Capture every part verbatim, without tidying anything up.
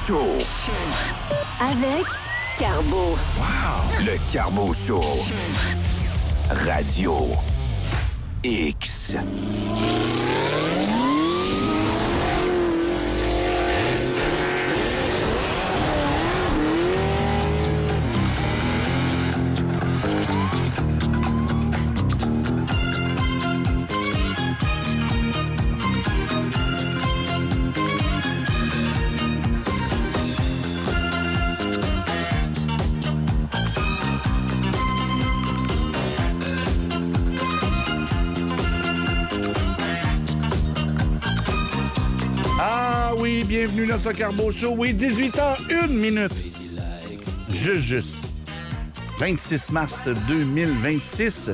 Show. Avec Carbo. Wow. Le Carbo Show. Radio X. Bienvenue dans ce Carbo Show. Oui, dix-huit heures, une minute. Juste, juste. vingt-six mars deux mille vingt-six.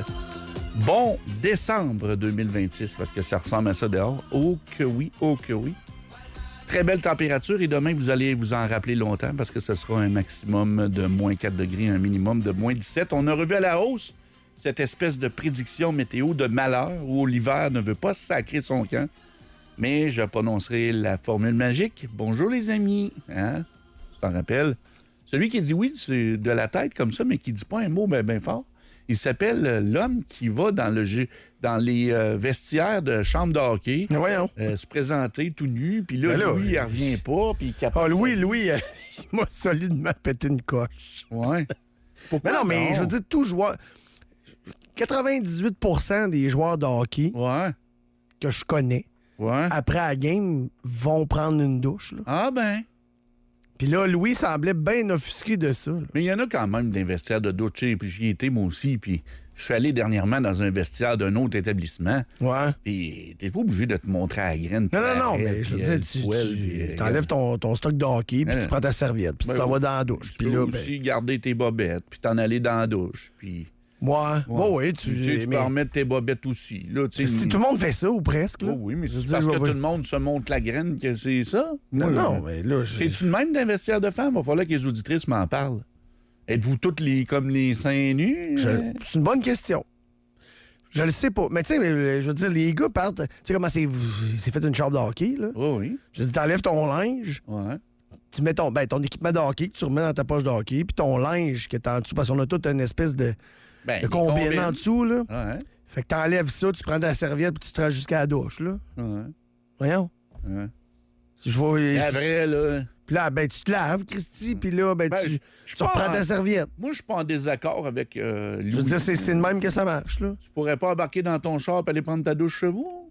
Bon décembre deux mille vingt-six, parce que ça ressemble à ça dehors. Oh que oui, oh que oui. Très belle température et demain, vous allez vous en rappeler longtemps parce que ce sera un maximum de moins quatre degrés, un minimum de moins dix-sept. On a revu à la hausse cette espèce de prédiction météo de malheur où l'hiver ne veut pas sacrer son camp. Mais je prononcerai la formule magique. Bonjour les amis. Hein? Tu t'en rappelles? Celui qui dit oui c'est de la tête comme ça, mais qui dit pas un mot bien ben fort, il s'appelle l'homme qui va dans le jeu, dans les euh, vestiaires de chambre de hockey. Voyons. Euh, se présenter tout nu. Puis là, là, Louis, il revient pas. Puis il capote. Ah, Louis, Louis, euh, il m'a solidement pété une coche. Ouais. Pourquoi Mais non, mais non? je veux dire, tout joueur... quatre-vingt-dix-huit pour cent des joueurs de hockey Ouais. que je connais, Ouais. après la game, vont prendre une douche. Là. Ah ben. Puis là, Louis semblait bien offusqué de ça. Là. Mais il y en a quand même des vestiaires de douche. Puis j'y étais moi aussi. Puis je suis allé dernièrement dans un vestiaire d'un autre établissement. Ouais. Puis t'es pas obligé de te montrer à la graine. Non, non, non, arrête, mais je veux puis, euh, dire, tu, poêle, tu puis, euh, t'enlèves ton, ton stock de hockey, puis Non, tu prends ta serviette, puis ben tu t'en oui. vas dans la douche. Tu Puis peux là, aussi ben, garder tes bobettes, puis t'en aller dans la douche. Puis. ouais, bon, oui, tu, Tu, sais, tu mais- peux en mettre tes bobettes aussi. Là, tu sais, si tout le monde fait ça, ou presque. Là. Oh oui, mais Je veux c'est dire, parce je que vais- tout le monde se montre la graine que c'est ça. Non, Moi, non, là, mais là... je- C'est-tu de même d'investir de femmes? Il va falloir que les auditrices m'en parlent. Êtes-vous toutes les comme les seins nus? Je- Euh, C'est une bonne question. Je le sais pas. Mais tu sais, mais, je veux dire, les gars partent... Tu sais comment c'est c'est fait une chambre de hockey, là? Oh oui. Je veux dire, t'enlèves ton linge, Ouais. tu mets ton, ben, ton équipement de hockey que tu remets dans ta poche de hockey, puis ton linge que t'as en dessous, parce qu'on a tout une espèce de, Ben, de les combine combines. en dessous, là. Ouais. Fait que t'enlèves ça, tu prends ta serviette, puis tu te rends jusqu'à la douche, là. Ouais. Voyons. Ouais. Si je vois... C'est vrai, là. Puis là, ben, tu te laves, Christy, puis là, ben, Ben, tu, je- tu je suis reprends pas ta en- serviette. Moi, je suis pas en désaccord avec euh, Louis. Je veux dire, c'est c'est de même que ça marche, là. Tu pourrais pas embarquer dans ton char et aller prendre ta douche chez vous?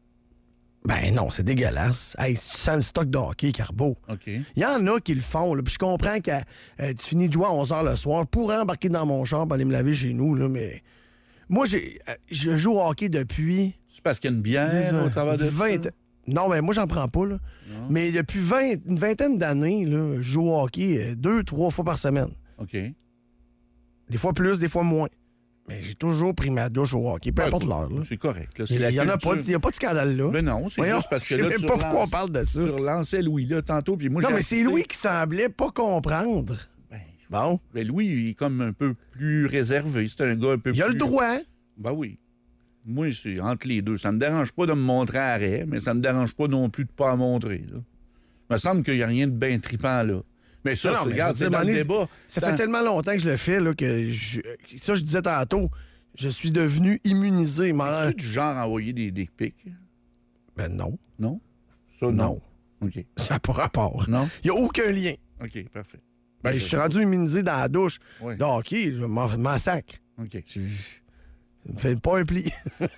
Ben non, c'est dégueulasse. Hey, si tu sens le stock de hockey, Carbo. OK. Il y en a qui le font, là. Puis je comprends que euh, tu finis de jouer à onze heures le soir pour embarquer dans mon char pour aller me laver chez nous, là, mais... Moi, j'ai, euh, je joue au hockey depuis... C'est parce qu'il y a une bière au travers de vingt ça? Non, mais moi, j'en prends pas, là. Mais depuis vingt, une vingtaine d'années, là, je joue au hockey euh, deux, trois fois par semaine. OK. Des fois plus, des fois moins. Mais j'ai toujours pris ma douche au hockey, peu Ouais, importe écoute, l'heure, là. C'est correct. Là. C'est Il la y en a culture. pas, il y a pas de scandale, là. Ben non, c'est Voyons, juste parce que je sais là, même tu pas pourquoi relances- on parle de ça. Tu relançais Louis, là, tantôt, puis moi, Non, j'ai mais c'est assisté- Louis qui semblait pas comprendre. Ben, Bon. ben, Louis, il est comme un peu plus réservé. C'est un gars un peu plus... Il a le droit. Ben oui. Moi, c'est entre les deux. Ça me dérange pas de me montrer à arrêt, mais ça me dérange pas non plus de pas en montrer, là. Il me semble qu'il n'y a rien de bien trippant, là. Mais ça, Non, c'est- mais regarde, je veux c'est dire, dans le Mané, débat. Ça Dans- fait tellement longtemps que je le fais là, que je- ça, je disais tantôt, je suis devenu immunisé. Mais... Es-tu du genre à envoyer des dick pics? Ben non. Non? Ça, non. Non. OK. Ça n'a pas rapport. Non? Il n'y a aucun lien. OK, parfait. Ben, Ben, je suis rendu immunisé dans la douche. Oui. De hockey, je m'en m'en sac. OK. Je ne fais pas un pli.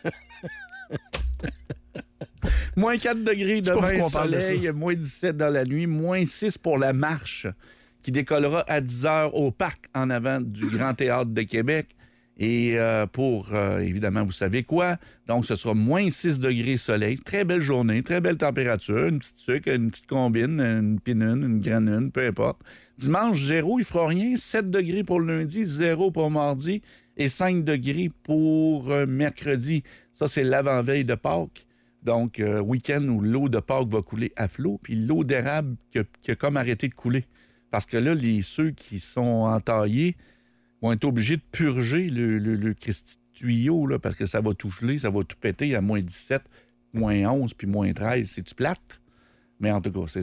Moins quatre degrés sais pas demain, pourquoi on parle de soleil, ça. moins dix-sept dans la nuit, moins six pour la marche qui décollera à dix heures au parc en avant du Grand Théâtre de Québec. Et euh, pour, euh, évidemment, vous savez quoi? Donc, ce sera moins six degrés soleil. Très belle journée, très belle température. Une petite sucre, une petite combine, une pinune, une granune, peu importe. Dimanche, zéro, il fera rien. sept degrés pour le lundi, zéro pour mardi et cinq degrés pour euh, mercredi. Ça, c'est l'avant-veille de Pâques. Donc, euh, week-end où l'eau de Pâques va couler à flot, puis l'eau d'érable qui a, qui a comme arrêté de couler. Parce que là, les ceux qui sont entaillés vont être obligés de purger le, le, le Christi de tuyau, là, parce que ça va tout geler, ça va tout péter à moins dix-sept, moins onze, puis moins treize. C'est-tu plate? Mais en tout cas, c'est ça.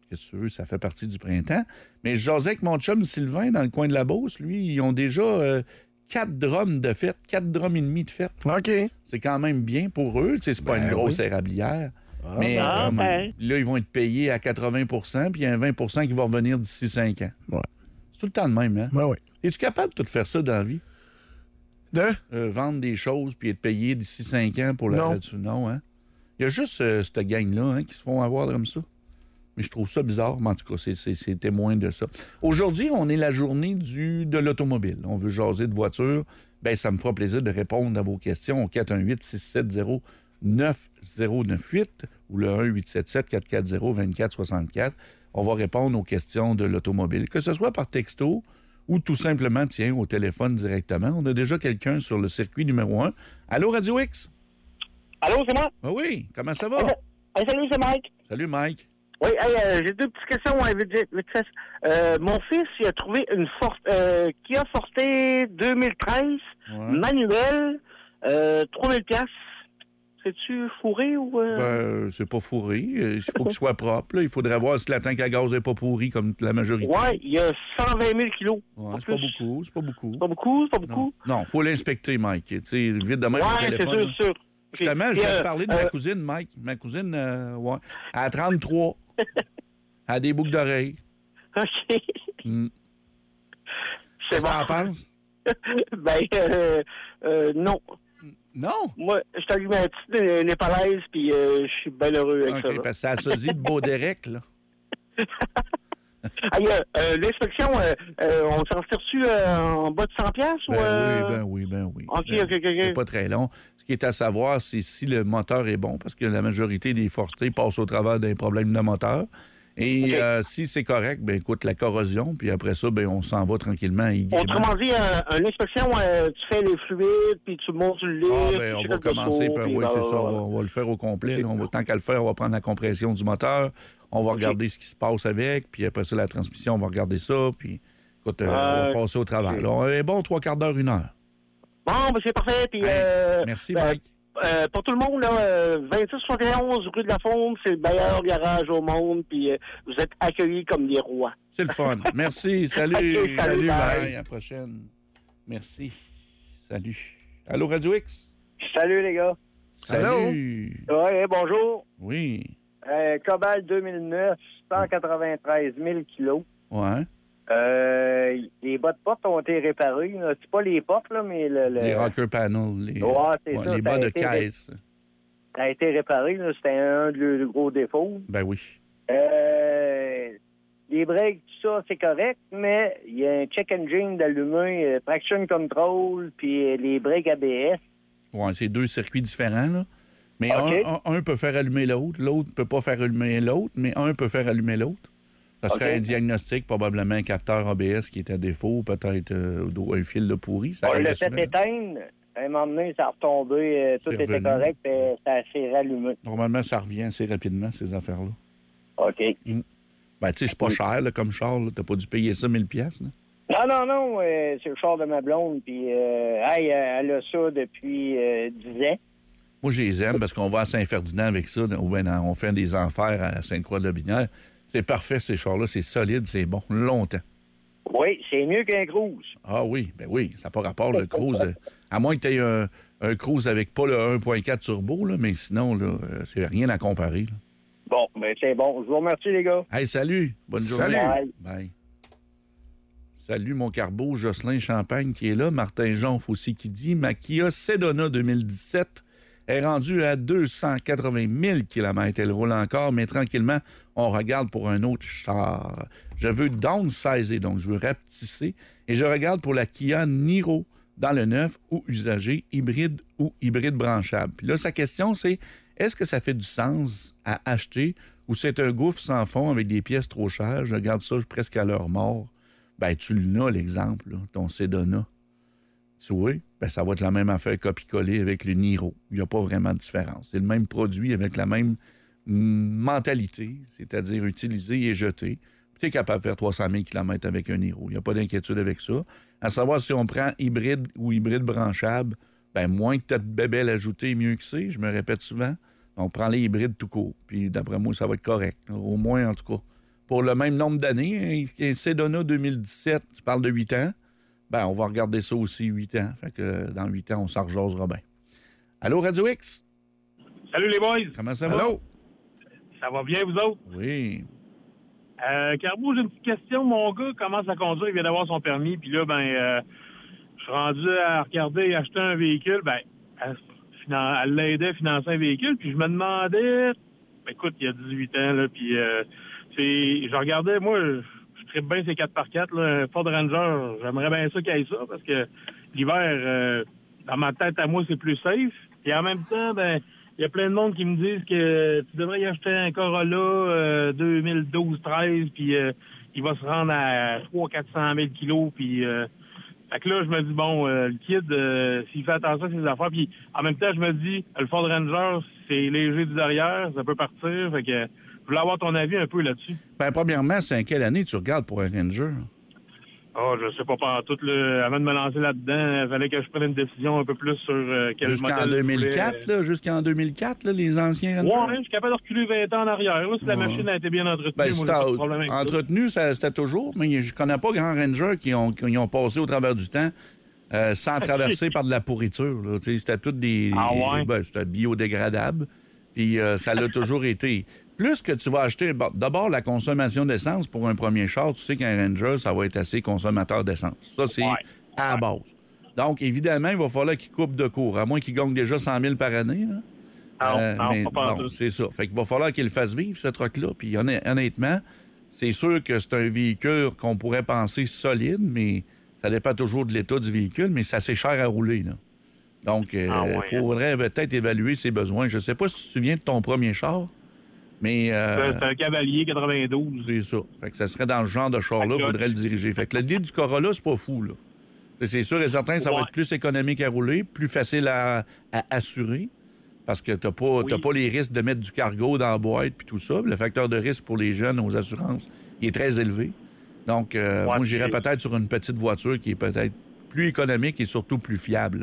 Qu'est-ce que tu veux, ça fait partie du printemps. Mais je jasais avec mon chum Sylvain dans le coin de la Beauce. Lui, ils ont déjà euh, quatre drums de fête, quatre drums et demi de fête. OK. C'est quand même bien pour eux. Tu sais, c'est pas Ben une grosse oui. érablière. Mais Ah, euh, ben. là, ils vont être payés à quatre-vingts pour cent, puis il y a un vingt pour cent qui va revenir d'ici cinq ans. Ouais. C'est tout le temps le même, hein? Ouais, oui. Es-tu capable de te faire ça dans la vie? De? Euh, vendre des choses puis être payé d'ici cinq ans pour la Non. radio? Non, hein? Il y a juste euh, cette gang-là hein, qui se font avoir comme ça. Mais je trouve ça bizarre, mais en tout cas, c'est, c'est, c'est témoin de ça. Aujourd'hui, on est la journée du, de l'automobile. On veut jaser de voiture. Bien, ça me fera plaisir de répondre à vos questions au quatre un huit, six sept zéro, neuf zéro neuf huit ou le un huit sept sept, quatre quatre zéro, deux quatre six quatre. On va répondre aux questions de l'automobile, que ce soit par texto ou tout simplement, tiens, au téléphone directement. On a déjà quelqu'un sur le circuit numéro un. Allô, Radio X? Allô, c'est moi? Ah oui, comment ça va? Hey, salut, c'est Mike. Salut, Mike. Oui, hey, euh, j'ai deux petites questions hein, vite, vite, vite fait. Euh, mon fils, il a trouvé une Forte, euh, Kia Forte deux mille treize, Ouais. manuelle, euh, trois mille piastres. C'est-tu fourré ou... Euh... Ben, c'est pas fourré. Il faut qu'il soit propre. Là. Il faudrait voir si la tank à gaz n'est pas pourrie comme la majorité. Ouais, il y a cent vingt mille kilos. Ouais, en c'est pas plus. beaucoup. C'est pas beaucoup. C'est pas beaucoup, c'est pas Non, beaucoup. non, faut l'inspecter, Mike. Tu sais, vite de même au Ouais, c'est téléphone. sûr, là. c'est sûr. Justement, je Puis, vais euh, te parler de euh, ma cousine, Mike. Ma cousine, euh, ouais, elle a trente-trois. Elle a des boucles d'oreilles. OK. Mm. C'est Qu'est-ce que bon. t'en penses? ben, euh, euh, non. Non? Moi, je suis allumé un petit né- népalaise, puis euh, je suis bien heureux avec ça. OK, là. parce que ça se dit de Baudérec, là. Ah, il y a, euh, l'inspection, euh, euh, on s'en tire-tu euh, en bas de cent piastres ou... Ben euh... oui, ben oui, ben oui. OK, Ben OK, OK, OK. C'est pas très long. Ce qui est à savoir, c'est si le moteur est bon, parce que la majorité des Forte passent au travers d'un problème de moteur. Et OK. euh, si c'est correct, ben écoute, la corrosion, puis après ça, ben on s'en va tranquillement à Y. Autrement dit, un, une inspection, euh, tu fais les fluides, puis tu montes le lit. Ah, ben, on va commencer par. Oui, c'est ça. On va, on va le faire au complet. là. On va, tant qu'à le faire, on va prendre la compression du moteur. On va regarder ce qui se passe avec. Puis après ça, la transmission, on va regarder ça. Puis, écoute, euh, on va Euh, passer au travail. Là, on est bon, trois quarts d'heure, une heure. Bon, ben, c'est parfait. Puis, Hey, euh, merci, ben, Mike. euh, pour tout le monde, là, euh, vingt-six soixante et onze rue de la Fonde, c'est le meilleur garage au monde, puis euh, vous êtes accueillis comme des rois. C'est le fun. Merci. Salut. Ok, salut, bye. bye. À la prochaine. Merci. Salut. Allô, Radio X? Salut les gars. Salut. Oui, bonjour. Oui. Euh, Cobalt deux mille neuf, cent quatre-vingt-treize mille kilos. Ouais. Euh, les bas de porte ont été réparés. là. C'est pas les portes, là, mais le, le- Les rocker panels. Les, Ouais, c'est ça, les ça bas a de été- caisse. ça a été réparé. là. C'était un de leurs gros défauts. Ben oui. Euh, les breaks, tout ça, c'est correct, mais il y a un check engine d'allumé, euh, traction control, puis euh, les breaks A B S. Ouais, c'est deux circuits différents, là. Mais OK. un, un, un peut faire allumer l'autre, l'autre peut pas faire allumer l'autre, mais un peut faire allumer l'autre. Ça serait OK. un diagnostic, probablement un capteur A B S qui est à défaut, peut-être euh, un fil de pourri. Ça On arrive l'a fait souvent. éteindre. À un moment donné, ça a retombé, euh, tout C'est était revenu. correct, et ça s'est rallumé. Normalement, ça revient assez rapidement, ces affaires-là. OK. Ben, tu sais, c'est pas cher, là, comme char. là. T'as pas dû payer ça mille piastres, là. Non, non, non, euh, c'est le char de ma blonde, puis euh, hey, elle a ça depuis euh, dix ans. Moi, je les aime parce qu'on va à Saint-Ferdinand avec ça, ou bien on fait des enfers à Sainte-Croix-de-la-Binière. C'est parfait, ces chars-là. C'est solide, c'est bon, longtemps. Oui, c'est mieux qu'un cruise. Ah oui, ben oui, ça n'a pas rapport, le cruise. euh, à moins que tu aies un, un cruise avec pas le un virgule quatre turbo, là, mais sinon, là, euh, c'est rien à comparer. là. Bon, ben c'est bon. Je vous remercie, les gars. Hey, salut! Bonne journée! Salut. Bye. Salut, mon carbo, Jocelyn Champagne qui est là, Martin Jonf aussi qui dit « Ma Kia Sedona deux mille dix-sept est rendue à deux cent quatre-vingt mille kilomètres. Elle roule encore, mais tranquillement, on regarde pour un autre char. Je veux downsizer, donc je veux rapetisser, et je regarde pour la Kia Niro dans le neuf ou usagé, hybride ou hybride branchable. Puis là, sa question, c'est est-ce que ça fait du sens à acheter ou c'est un gouffre sans fond avec des pièces trop chères? Je regarde ça presque à leur mort. Ben, tu l'as, l'exemple, là, ton Sedona. Tu vois? Ben, ça va être la même affaire copie-coller avec le Niro. Il n'y a pas vraiment de différence. C'est le même produit avec la même mm, mentalité, c'est-à-dire utiliser et jeter. Tu es capable de faire trois cent mille kilomètres avec un Niro. Il n'y a pas d'inquiétude avec ça. À savoir si on prend hybride ou hybride branchable, ben moins que tu as de bébelles ajoutées, mieux que c'est. Je me répète souvent. On prend les hybrides tout court. Puis d'après moi, ça va être correct. Au moins, en tout cas, pour le même nombre d'années, un Sedona deux mille dix-sept, tu parles de huit ans, ben on va regarder ça aussi huit ans. Fait que dans huit ans, on s'en rejasera bien. Allô, Radio X? Salut les boys! Comment ça va? Allô? Ça va bien, vous autres? Oui. Euh, Carbo, j'ai une petite question. Mon gars commence à conduire, il vient d'avoir son permis, puis là, ben, euh, je suis rendu à regarder et acheter un véhicule. Ben, elle, finan- elle l'aidait à financer un véhicule, puis je me demandais, ben, écoute, il y a dix-huit ans, là, puis euh, c'est, je regardais, moi, je, je tripe bien ces quatre par quatre, là, Ford Ranger, j'aimerais bien ça qu'il y ait ça, parce que l'hiver, euh, dans ma tête à moi, c'est plus safe. Et en même temps, ben, il y a plein de monde qui me disent que tu devrais y acheter un Corolla euh, deux mille douze treize, puis euh, il va se rendre à trois cents à quatre cent mille kilos, puis euh, fait que là, je me dis, bon, euh, le kid, euh, s'il fait attention à ses affaires, puis en même temps, je me dis, le Ford Ranger, c'est léger du derrière, ça peut partir, fait que je voulais avoir ton avis un peu là-dessus. Ben, premièrement, c'est en quelle année tu regardes pour un Ranger? Oh, je sais pas par tout, là, avant de me lancer là-dedans, il fallait que je prenne une décision un peu plus sur euh, quel Jusqu'en modèle deux mille je quatre, voulais. là, jusqu'en deux mille quatre, là, les anciens Rangers? Ouais, je suis capable de reculer vingt ans en arrière. Là, si la Ouais. machine a été bien entretenue, Ben, moi, j'ai c'était pas de problème avec ça. entretenu, ça, c'était toujours, mais je connais pas grand Ranger qui ont, qui ont passé au travers du temps euh, sans traverser par de la pourriture. Là. Tu sais, c'était tout des... Ah ouais? Ben, c'était biodégradable. Puis euh, ça l'a toujours été. Plus que tu vas acheter... Bon, d'abord, la consommation d'essence pour un premier char, tu sais qu'un Ranger, ça va être assez consommateur d'essence. Ça, c'est Ouais. à la base. Donc, évidemment, il va falloir qu'il coupe de cours, à moins qu'il gagne déjà cent mille par année. Là. Non, non, mais pas par bon, tout. c'est ça. Fait qu'il va falloir qu'il le fasse vivre, ce truck-là. Puis honn- honnêtement, c'est sûr que c'est un véhicule qu'on pourrait penser solide, mais ça dépend toujours de l'état du véhicule, mais c'est assez cher à rouler, là. Donc, il Ah ouais, faudrait peut-être évaluer ses besoins. Je sais pas si tu te souviens de ton premier char, mais... euh, C'est un Cavalier quatre-vingt-douze. c'est ça. Fait que ça serait dans ce genre de char-là, il Fait que- faudrait le diriger. Fait que l'idée du Corolla, c'est pas fou, là. C'est sûr et certain, ça va Ouais. être plus économique à rouler, plus facile à, à assurer, parce que t'as pas, t'as Oui. pas les risques de mettre du cargo dans la boîte puis tout ça. Le facteur de risque pour les jeunes aux assurances, il est très élevé. Donc, euh, Ouais, moi, j'irais c'est- peut-être sur une petite voiture qui est peut-être plus économique et surtout plus fiable, là.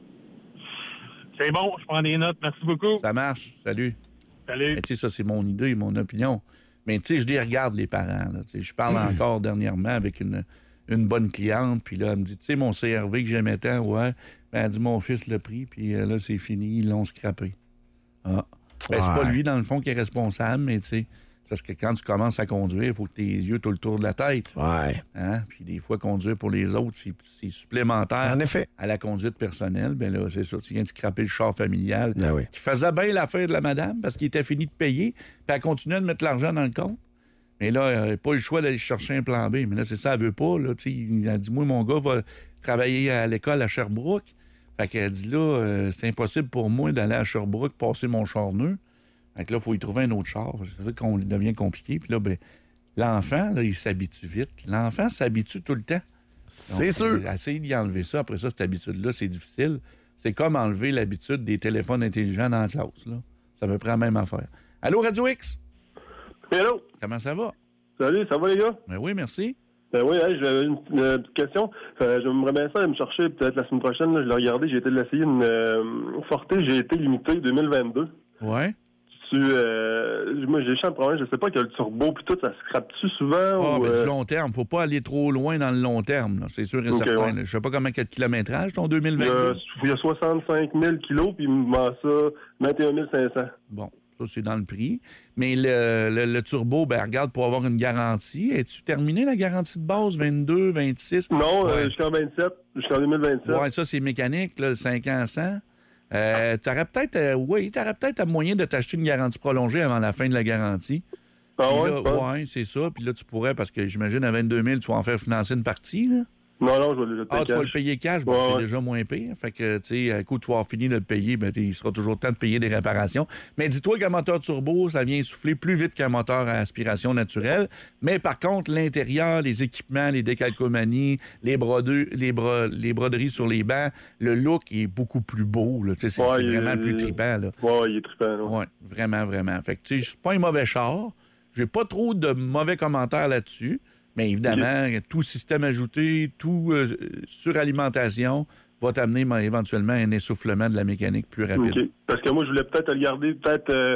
C'est bon, je prends des notes. Merci beaucoup. Ça marche. Salut. Salut. Mais tu sais, ça, c'est mon idée, mon opinion. Mais tu sais, je les regarde, les parents. là. Tu sais, je parle encore dernièrement avec une, une bonne cliente, puis là, elle me dit, tu sais, mon C R V que j'aimais tant, ouais. Ben, elle dit, mon fils l'a pris, puis euh, là, c'est fini, ils l'ont scrappé. Ah. Ben, c'est pas Ouais. lui, dans le fond, qui est responsable, mais tu sais, parce que quand tu commences à conduire, il faut que tes yeux tout le tour de la tête. Ouais. Hein? Puis des fois, conduire pour les autres, c'est, c'est supplémentaire En effet. à la conduite personnelle. Ben là, c'est ça, tu viens de scraper le char familial Ah oui. qui faisait bien l'affaire de la madame parce qu'il était fini de payer, puis elle continuait de mettre l'argent dans le compte. Mais là, elle n'a pas eu le choix d'aller chercher un plan B. Mais là, c'est ça, elle veut pas. Là, tu sais, il a dit, moi, mon gars va travailler à l'école à Sherbrooke. Fait qu'elle dit, là, euh, c'est impossible pour moi d'aller à Sherbrooke passer mon char neuf. Fait que là, il faut y trouver un autre char. C'est ça qu'on devient compliqué. Puis là, ben, l'enfant, là, il s'habitue vite. L'enfant s'habitue tout le temps. C'est Donc, sûr. euh, Essayer d'y enlever ça. Après ça, cette habitude-là, c'est difficile. C'est comme enlever l'habitude des téléphones intelligents dans la classe. Là. Ça me prend la même affaire. Allô, Radio X? Hello. Comment ça va? Salut, ça va les gars? Ben oui, merci. Ben oui, hey, j'avais une, une, euh, petite question. Euh, je me remets ça à me chercher peut-être la semaine prochaine. Là, je l'ai regardé, j'ai été l'essayer une euh, Forte G T limitée deux mille vingt-deux. Ouais. Tu, euh, moi, j'ai un problème, je sais pas que le turbo puis tout, ça se scrape-tu souvent? Ah, ou, ben, euh, du long terme. Faut pas aller trop loin dans le long terme. là. C'est sûr et Ok, certain. ouais. là. Je sais pas comment quel kilométrage, ton deux mille il, y a, vingt-deux. il y a soixante-cinq mille kilos, puis il me vend ça vingt et un mille cinq cents. Bon, ça, c'est dans le prix. Mais le, le, le turbo, ben regarde, pour avoir une garantie. Es-tu terminé la garantie de base, vingt-deux, vingt-six? Non, Ouais. euh, jusqu'en vingt-sept, jusqu'en deux mille vingt-sept. Ouais, ça, c'est mécanique, là, le cinq ans à cent. Euh, t'aurais peut-être, euh, oui, t'aurais peut-être un moyen de t'acheter une garantie prolongée avant la fin de la garantie. Ah Puis ouais, là, tu penses? ouais, c'est ça. Puis là, tu pourrais, parce que j'imagine à vingt-deux mille, tu vas en faire financer une partie, là. Non, non, je vais le Ah, tu vas le payer cash, bon, Ouais, c'est ouais. déjà moins pire. Fait que, tu sais, à coup, tu vas avoir fini de le payer, ben, il sera toujours temps de payer des réparations. Mais dis-toi qu'un moteur turbo, ça vient souffler plus vite qu'un moteur à aspiration naturelle. Mais par contre, l'intérieur, les équipements, les décalcomanies, les, brodeux, les, bro- les broderies sur les bancs, le look est beaucoup plus beau, là. Tu sais, c'est Ouais, c'est il- vraiment plus trippant, là. Ouais, il est trippant, là. Oui, vraiment, vraiment. Fait que, tu sais, c'est pas un mauvais char. J'ai pas trop de mauvais commentaires là-dessus. Mais évidemment, tout système ajouté, tout euh, suralimentation va t'amener ben, éventuellement un essoufflement de la mécanique plus rapide. OK. Parce que moi, je voulais peut-être le garder peut-être euh,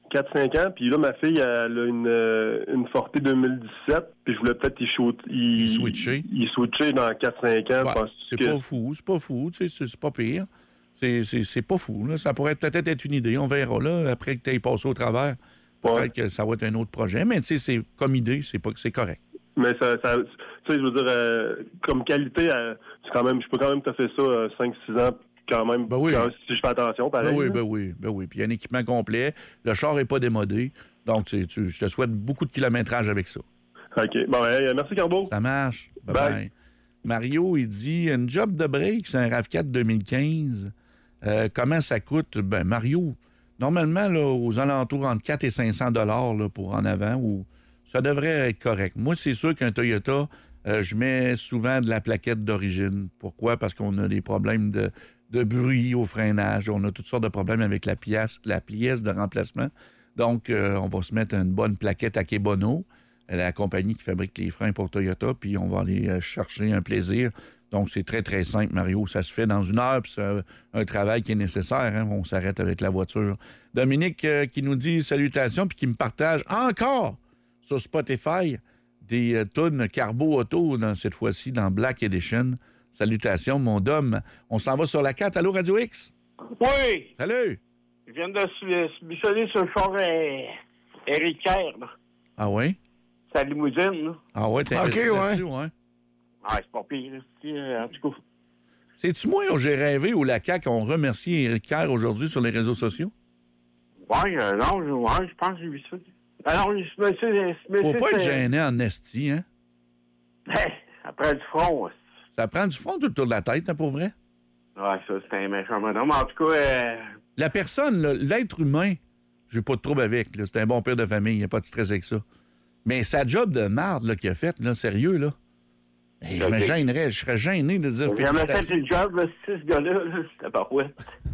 quatre cinq ans, puis là, ma fille, elle a une, euh, une Forte deux mille dix-sept, puis je voulais peut-être y, shoot, y, Y switcher. y switcher dans quatre cinq ans. Ouais, c'est que... pas fou, c'est pas fou, tu sais, c'est, c'est pas pire. C'est, c'est, c'est pas fou, là. Ça pourrait peut-être être une idée, on verra, là, après que tu aies passé au travers. Peut-être ouais. que ça va être un autre projet, mais tu sais, c'est comme idée, c'est, pas, c'est correct. Mais ça, ça tu sais, je veux dire, euh, comme qualité, euh, c'est quand même, je peux quand même te faire ça euh, cinq six ans, quand même, ben oui. quand, si je fais attention, pareil. Ben oui, là. ben oui, ben oui. Puis il y a un équipement complet, le char n'est pas démodé, donc tu, tu, je te souhaite beaucoup de kilométrage avec ça. OK. Bon, ben, merci, Carbo. Ça marche. Bye Bye. bye. Mario, il dit, une job de break, c'est un RAV quatre deux mille quinze. Euh, comment ça coûte? Ben, Mario, normalement, là, aux alentours entre quatre et cinq cents dollars là, pour en avant, ou ça devrait être correct. Moi, c'est sûr qu'un Toyota, euh, je mets souvent de la plaquette d'origine. Pourquoi? Parce qu'on a des problèmes de, de bruit au freinage. On a toutes sortes de problèmes avec la pièce, la pièce de remplacement. Donc, euh, on va se mettre une bonne plaquette à Kebono, la compagnie qui fabrique les freins pour Toyota, puis on va aller euh, chercher un plaisir. Donc, c'est très, très simple, Mario. Ça se fait dans une heure, puis c'est un, un travail qui est nécessaire. Hein? On s'arrête avec la voiture. Dominique euh, qui nous dit salutations, puis qui me partage encore sur Spotify des euh, tunes Carbo Auto, dans, cette fois-ci dans Black Edition. Salutations, mon Dom. On s'en va sur la quatre. Allô, Radio X? Oui! Salut! Je viens de submissionner sur le char euh, Éric Kerr, là. Ah oui? Sa limousine, là. Ah ouais, t'es OK, investi ouais. là-dessus, ouais. Ah, c'est pas pire, là. Euh, en tout cas. C'est-tu moi où j'ai rêvé ou la C A Q ont remercié Éric Kerr aujourd'hui sur les réseaux sociaux? Ouais, euh, non, je, ouais, je pense que j'ai vu ça. Alors, ce monsieur... Ce monsieur Faut pas être c'est- gêné en esti, hein? Hey, après du front, ouais. Ça prend du fond tout autour de la tête, hein, pour vrai? Ouais, ça, c'est un méchant bonhomme. En tout cas, euh, La personne, là, l'être humain, j'ai pas de trouble avec. Là. C'est un bon père de famille, il n'y a pas de stress avec ça. Mais sa job de marde là, qu'il a faite, là, sérieux, là. Hey, je me gênerais, je serais gêné de dire j'ai jamais fait félicitations. le job, là, ce ce gars-là, là, c'était pas ouais.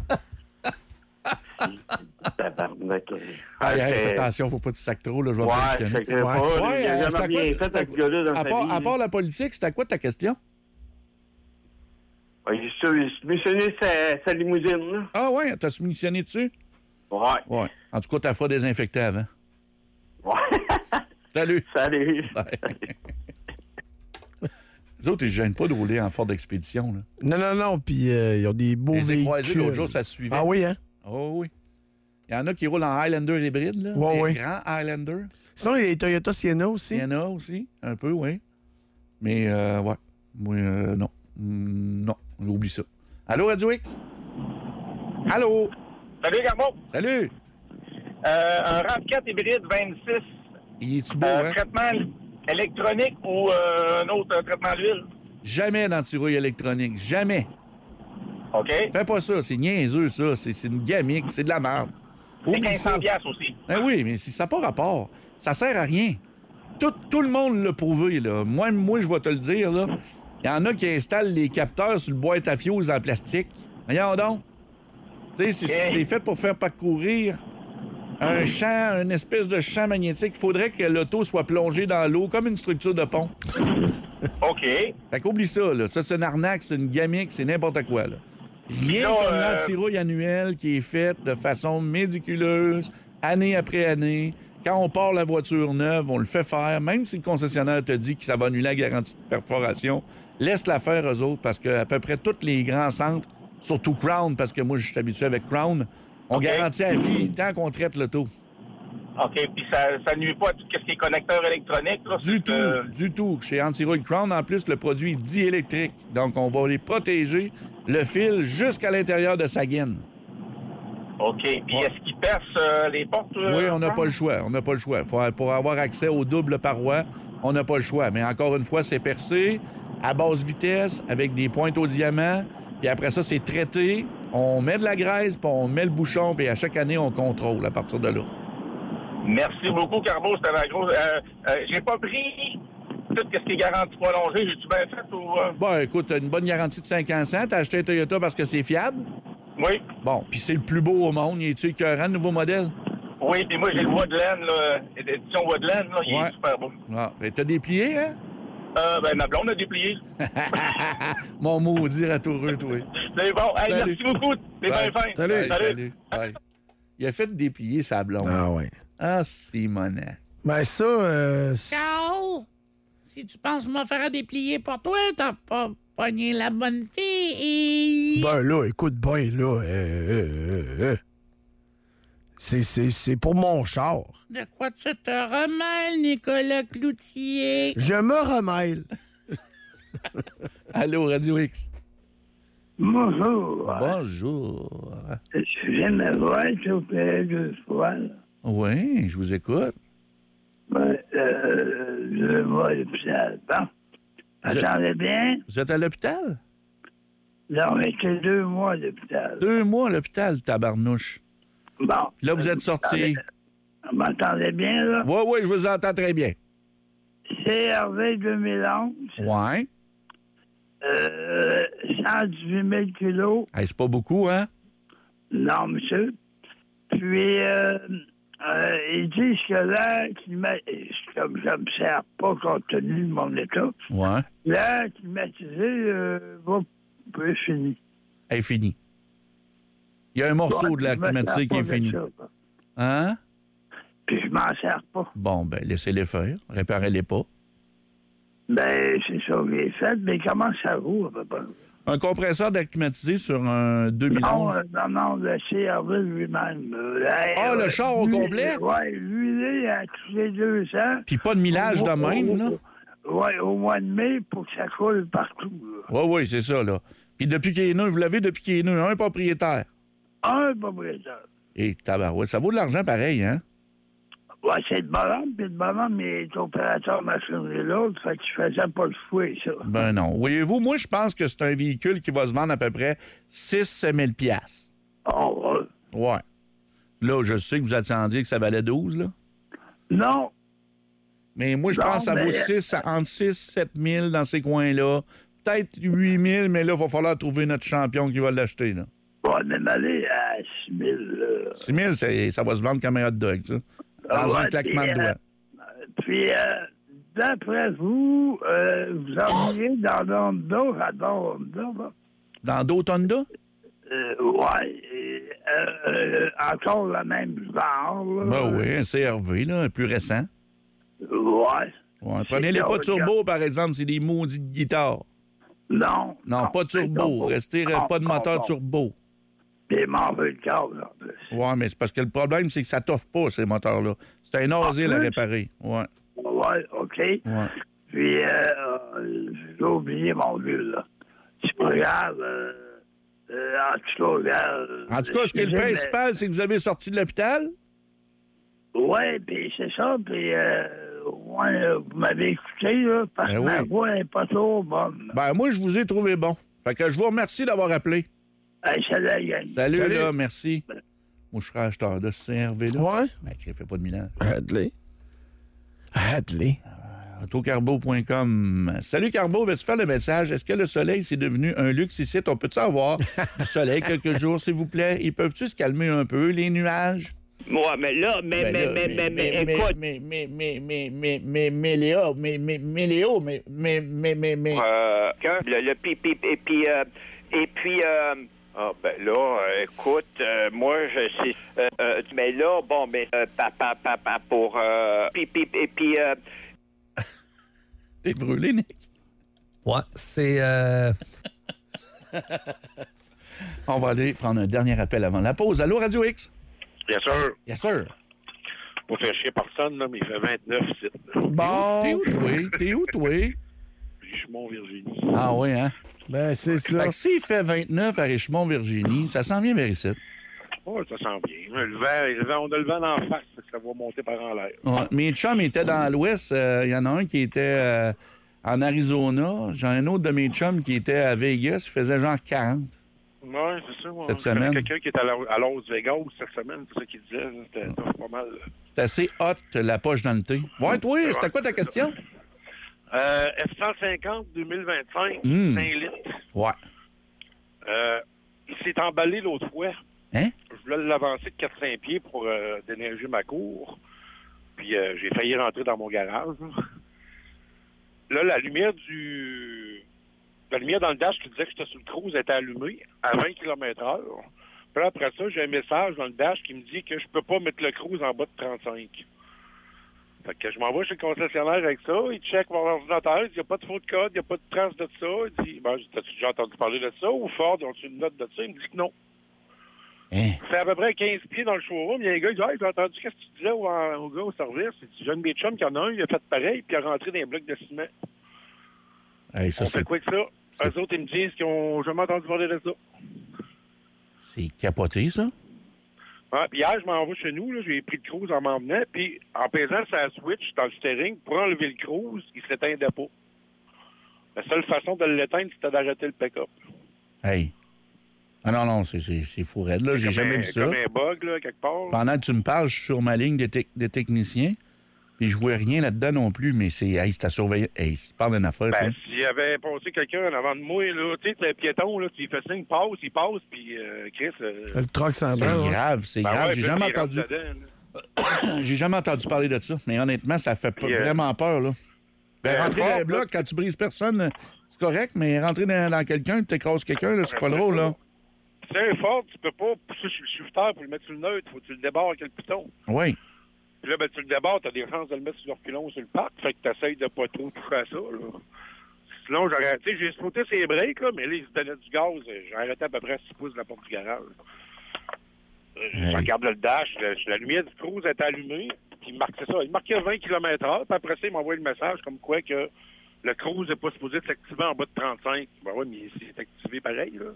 Tabarnak. Aïe, aïe, Ah, fais c'est- attention, faut pas que tu sacres trop, là, je vais me Ouais, faire je chicaner. sais pas. Ouais, J'ai euh, jamais c'est à rien quoi- fait c'est à- avec ce gars-là dans à sa part, vie. à part la politique, c'est à quoi ta question? Ouais, j'ai submissionné sa, sa limousine, là. Ah ouais, t'as soumissionné dessus? Ouais. Ouais. En tout cas, t'as fait désinfecter avant. Ouais. Salut! Salut. Ouais. Les autres, ils ne gênent pas de rouler en Ford d'expédition, là. Non, non, non, puis euh, ils ont des beaux Je les ai croisés véhicules. l'autre jour, ça se suivait. Ah oui, hein? Oh oui. Il y en a qui roulent en Highlander hybride, là. Ouais, des ouais. grands Highlander. Sinon, il y a les Toyota Sienna aussi. Il y en a aussi, un peu, oui. Mais, euh, ouais. Moi, euh, non. Mm, non, on oublie ça. Allô, Radio X? Allô? Salut, Gabo. Salut! Euh, un RAV quatre hybride vingt-six. Il est-tu beau, Euh, hein? traitement électronique ou euh, un autre euh, traitement d'huile? Jamais d'antirouille électronique. Jamais. OK. Fais pas ça. C'est niaiseux, ça. C'est, c'est une gamique. C'est de la merde. C'est Oublie quinze ça. cents piastres aussi. Ben oui, mais si ça n'a pas rapport, ça sert à rien. Tout, tout le monde l'a prouvé, là. Moi, moi je vais te le dire, là. Il y en a qui installent les capteurs sur le boîte à fiouz en plastique. Voyons donc. Tu sais, c'est, c'est fait pour faire parcourir un champ, une espèce de champ magnétique. Il faudrait que l'auto soit plongée dans l'eau comme une structure de pont. OK. Fait qu'oublie ça, là. Ça, c'est une arnaque, c'est une gamique, c'est n'importe quoi, là. Rien Là, comme euh, l'antirouille annuelle qui est faite de façon médiculeuse, année après année. Quand on part la voiture neuve, on le fait faire. Même si le concessionnaire te dit que ça va annuler la garantie de perforation, laisse-la faire eux autres, parce qu'à peu près tous les grands centres, surtout Crown, parce que moi, je suis habitué avec Crown, on OK. garantit à vie tant qu'on traite l'auto. OK. Puis ça, ça nuit pas à tout ce qui est connecteur électronique, là? Du tout, Euh, du tout. Chez Antirouille Crown, en plus, le produit est diélectrique. Donc, on va les protéger, le fil, jusqu'à l'intérieur de sa gaine. OK. Puis Ouais. est-ce qu'il perce euh, les portes? euh, Oui, on n'a Franck? pas le choix. On n'a pas le choix. Faut, pour avoir accès aux doubles parois, on n'a pas le choix. Mais encore une fois, c'est percé à basse vitesse avec des pointes au diamant. Puis après ça, c'est traité. On met de la graisse, puis on met le bouchon, puis à chaque année, on contrôle à partir de là. Merci beaucoup, Carbo. C'était la grosse... Euh, euh, j'ai pas pris tout ce qui est garantie prolongée. J'ai-tu bien fait ou... euh? Bon, écoute, t'as une bonne garantie de cinq ans. T'as acheté un Toyota parce que c'est fiable? Oui. Bon, puis c'est le plus beau au monde. Il est-tu écœurant, le nouveau modèle? Oui, puis moi, j'ai le Woodland, là. L'édition Woodland, là. Il Ouais. est super beau. Ah, ben, t'as déplié, hein? Euh, ben, ma blonde a déplié. Mon maudit ratoureux, toi. C'est bon. Hey, Salut. merci beaucoup. T'es bien Bye. fin. Salut. Salut. Salut. Bye. Il a fait déplier sa blonde. Ah ouais. Ah, Simonac. Ben ça, euh, Carl, si tu penses me faire déplier pour toi, t'as pas pogné la bonne fille. ben là, écoute bien, là. euh, euh, euh, c'est, c'est, c'est pour mon char. De quoi tu te remêles, Nicolas Cloutier? Je me remêle. Allô, Radio X. Bonjour. Bonjour. Je viens de me voir, j'ai opéré deux fois. là. Oui, je vous écoute. Ben, euh, je vais voir à l'hôpital. Bon. Vous êtes- Attendez bien. Vous êtes à l'hôpital? Là, on était deux mois à l'hôpital. Deux mois à l'hôpital, tabarnouche. Bon. Là, vous êtes sorti. Vous m'entendez bien, là? Oui, oui, je vous entends très bien. C R V deux mille onze. Ouais. Euh, cent dix-huit mille kilos. Hey, c'est pas beaucoup, hein? Non, monsieur. Puis, euh, euh, ils disent que l'air climatisé, comme je ne sers pas compte tenu de mon état, Ouais. l'air climatisé euh, va peut être fini. Elle est finie. Il y a un morceau Bon, de la je me climatisée sers qui est pas de fini. ça, quoi. Hein? Puis je m'en sers pas. Bon, ben, laissez-les faire. Réparez-les pas. Ben, c'est ça que j'ai fait, mais comment ça vaut, à peu près? Un compresseur d'air climatisé sur un deux mille Non, onze. euh, non, non, le C R V lui-même. euh, l'air, Ah, le euh, char au huilé- complet? Ouais, huilé à tous les deux ans. Puis pas de millage de Au- même, au- là? Oui, au mois de mai, pour que ça coule partout. là. Oui, oui, c'est ça, là. Puis depuis qu'il est né, vous l'avez depuis qu'il est né, un propriétaire. Un propriétaire. Et tabarouette, ça vaut de l'argent pareil, hein? Ouais, c'est le bonhomme, puis le bonhomme, il est opérateur machinerie l'autre, fait qu'il faisait pas le fouet, ça. Ben non. Voyez-vous, moi, je pense que c'est un véhicule qui va se vendre à peu près six mille piastres. Oh, ouais. Ouais. Là, je sais que vous attendiez que ça valait douze, là. Non, Mais moi, je Non, pense que ça vaut mais- six, entre six sept mille dans ces coins-là. Peut-être huit mille, mais là, il va falloir trouver notre champion qui va l'acheter, là. on est allé à six mille. euh, six mille, c'est- ça va se vendre comme un hot dog, ça. Dans ouais, un claquement puis, de doigts. euh, Puis, euh, d'après vous, euh, vous envoyez dans l'Honda, j'adore Honda, là. Dans d'autres Honda? Euh, ouais, et, euh, euh, encore le même genre, là. Ben oui, un C R V, là, un plus récent. Ouais. Ouais, prenez-les pas turbo, par exemple, c'est des maudites guitares. Non. Non, pas turbo. Restez euh, pas de moteur turbo. Puis il m'en veut le câble, en plus. Ouais, mais c'est parce que le problème, c'est que ça t'offre pas, ces moteurs-là. C'est un asile à plus? réparer. Ouais. Ouais, OK. Ouais. Puis, euh, euh, j'ai oublié mon vieux, là. C'est pas grave. Euh, euh, en tout cas, euh, En tout cas, ce qui est le excusez, principal, c'est que vous avez sorti de l'hôpital. mais- Ouais, puis c'est ça. Puis, euh, ouais, euh, vous m'avez écouté, là, parce Ben que ma oui. voix n'est pas trop bonne. Ben, moi, je vous ai trouvé bon. Fait que je vous remercie d'avoir appelé. Hey, salut, la gang. Salut, Salut. là, merci. Moi, je serais acheteur de ce C R V-là. Ouais. Ben, il fait pas de millage. Hadley. Hadley. autocarbo point com. Salut, Carbo. Veux-tu faire le message? Est-ce que le soleil, c'est devenu un luxe ici? On peut-tu avoir du soleil quelques jours, s'il vous plaît? Ils peuvent-tu se calmer un peu, les nuages? Ouais, mais là, mais, Ben mais, là, mais, mais, mais, mais, écoute. mais, mais, mais, mais, mais, mais, mais, Léo, mais, mais, mais, Léo, mais, mais, mais, mais, mais... Euh, qu'un- le, le pi, pi, et puis, euh, et puis, euh, ah, ben là, euh, écoute, euh, moi, je sais, euh, euh, mais là, bon, mais, euh, papa, papa, pour, euh, pi, pi, et puis, euh, T'es brûlé, Nick? Ouais, c'est... Euh... On va aller prendre un dernier appel avant la pause. Allô, Radio X? Bien sûr. Yes, sir. Pour faire chier personne, là, mais il fait vingt-neuf ici. Bon. T'es où, toi? T'es où, toi? Richemont, Virginie. Ah oui, hein? Ben, c'est Fait ça. que s'il fait vingt-neuf à Richemont, Virginie, ça s'en vient vers ici. Oh, ça sent bien. Le vent, le vent, on a le vent en face, ça va monter par en l'air. Ouais. Mes chums étaient dans l'Ouest. Il y en a un qui était euh, en Arizona. J'ai un autre de mes chums qui était à Vegas. Il faisait genre quarante. Oui, c'est ça. Ouais. Cette Je connais semaine. quelqu'un qui est à, la, à Las Vegas cette semaine, c'est ça qu'il disait. là. C'était tough pas mal. là. C'est assez hot, la poche dans le thé. Ouais, toi, c'était quoi ta question? Euh, F cent cinquante deux mille vingt-cinq, Mm. cinq litres. Ouais. Euh, il s'est emballé l'autre fois. Hein? Je voulais l'avancer de quatre cinq pieds pour euh, déneiger ma cour. Puis euh, j'ai failli rentrer dans mon garage. Là, la lumière du... La lumière dans le dash qui disait que j'étais sur le cruise était allumée à vingt kilomètres heure. Puis là, après ça, j'ai un message dans le dash qui me dit que je peux pas mettre le cruise en bas de trente-cinq. Fait que je m'envoie chez le concessionnaire avec ça, il check mon ordinateur, il dit, il n'y a pas de faux de code, il n'y a pas de trace de ça. Il dit, ben, t'as-tu déjà entendu parler de ça? Ou Ford, ils ont-tu une note de ça? Il me dit que non. Hein? C'est à peu près quinze pieds dans le showroom. Il y a un gars, il dit, hey, j'ai entendu qu'est-ce que tu disais au, au gars au service. Il dit, j'ai un de mes chums qui en a un, il a fait pareil, puis il a rentré dans un bloc de ciment. Hey, ça, On c'est... fait quoi avec ça? Eux autres, ils me disent qu'ils n'ont jamais entendu parler de ça. C'est capoté, ça? Ouais, puis hier, je m'en vais chez nous, là, j'ai pris le cruise en m'en venant, puis en pesant sur la switch dans le steering, pour enlever le cruise, il s'éteindait pas. La seule façon de l'éteindre, c'était d'arrêter le pick-up. Hey. Ah non, non, c'est, c'est, c'est fou raide, là. J'ai Comme jamais un, vu ça. comme un bug, là, quelque part. Pendant que tu me parles, je suis sur ma ligne des, te- des techniciens, puis je vois rien là-dedans non plus, mais c'est... Hey, c'est à surveiller. Hey, tu parles d'une affaire, Ben, toi. s'il y avait passé quelqu'un en avant de moi, là, tu sais, le piéton, là, tu fais signe, il passe, il passe, puis euh, Chris... Euh... Le truck s'en C'est va. hein. grave, c'est Ben grave. ouais, J'ai puis jamais il rentre entendu... dedans, là. J'ai jamais entendu parler de ça, mais honnêtement, ça fait p- Puis, euh, vraiment peur, là. Ben, ben, rentrer Ford, dans un là- bloc, quand tu brises personne, c'est correct, mais rentrer dans, dans quelqu'un, tu t'écrases quelqu'un, là, c'est pas drôle, là. C'est un Ford, tu peux pas pousser sur le shifter pour le mettre sur le neutre, faut que tu le débarres avec le piton. Oui. Puis là, ben, tu le débarres, t'as des chances de le mettre sur le reculon sur le parc, fait que t'essayes de pas trop toucher à ça, là. Sinon, j'aurais, tu sais, j'ai sauté ses breaks, là, mais là, il se donnait du gaz, j'ai arrêté à peu près à six pouces de la porte du garage. Euh, Hey. Je regarde le dash, le- la lumière du cruise était allumée, puis il marquait ça, il marquait vingt kilomètres heure, puis après ça, il m'a envoyé le message comme quoi que le cruise n'est pas supposé s'activer en bas de trente-cinq. Ben ouais, mais c'est activé pareil, là.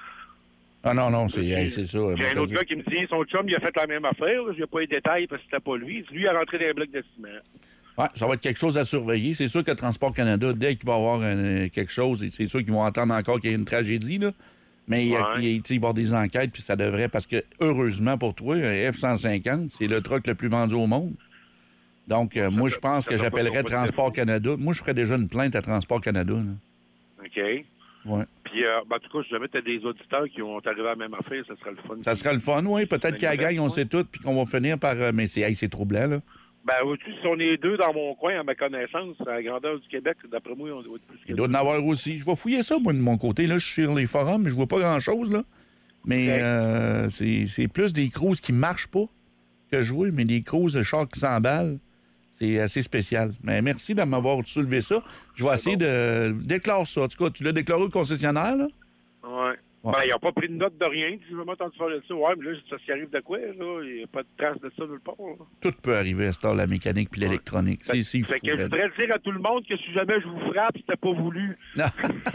Ah non, non, c'est, hey, c'est ça. J'ai un autre gars qui me dit, son chum, il a fait la même affaire. Je n'ai pas les détails parce que c'était pas lui. Lui, il a rentré dans les blocs de ciment. Ouais, ça va être quelque chose à surveiller. C'est sûr que Transport Canada, dès qu'il va y avoir un- quelque chose, c'est sûr qu'ils vont entendre encore qu'il y a une tragédie, là. Mais il y a- Ouais. il y a- tu sais, il va y avoir des enquêtes, puis ça devrait... Parce que, heureusement pour toi, un F cent cinquante, c'est le truck le plus vendu au monde. Donc, euh, moi, je pense ça que doit pas j'appellerais trop Transport Canada. Moi, je ferais déjà une plainte à Transport Canada, là. OK. Ouais. Puis, euh, ben, en tout cas, si jamais tu as des auditeurs qui ont arrivé à la même affaire, ça serait le fun. Ça serait le fun, oui. Peut-être qu'à la gang, on sait tout, puis qu'on va finir par... euh, mais c'est, hey, c'est troublant, là. Ben, vois-tu, si on est deux dans mon coin, à ma connaissance, à la grandeur du Québec, d'après moi, on doit être plus que Il doit en avoir aussi. Je vais fouiller ça, moi, de mon côté. Là, je suis sur les forums, mais je vois pas grand-chose, là. Mais Okay. euh, c'est, c'est plus des cruises qui marchent pas que je vois, mais des cruises de chars qui s'emballent. C'est assez spécial. Mais merci de m'avoir soulevé ça. Je vais essayer de déclarer ça. En tout cas, tu l'as déclaré au concessionnaire, là? Ouais. Ouais. Ben, ils n'ont pas pris de note de rien. J'ai jamais entendu parler de ça. Ouais, mais là, ça s'y arrive de quoi, là? Il n'y a pas de trace de ça nulle part, là. Tout peut arriver à cette heure, la mécanique puis l'électronique. C'est, c'est Fait fou. que je raide. voudrais dire à tout le monde que si jamais je vous frappe, c'était pas voulu. Non.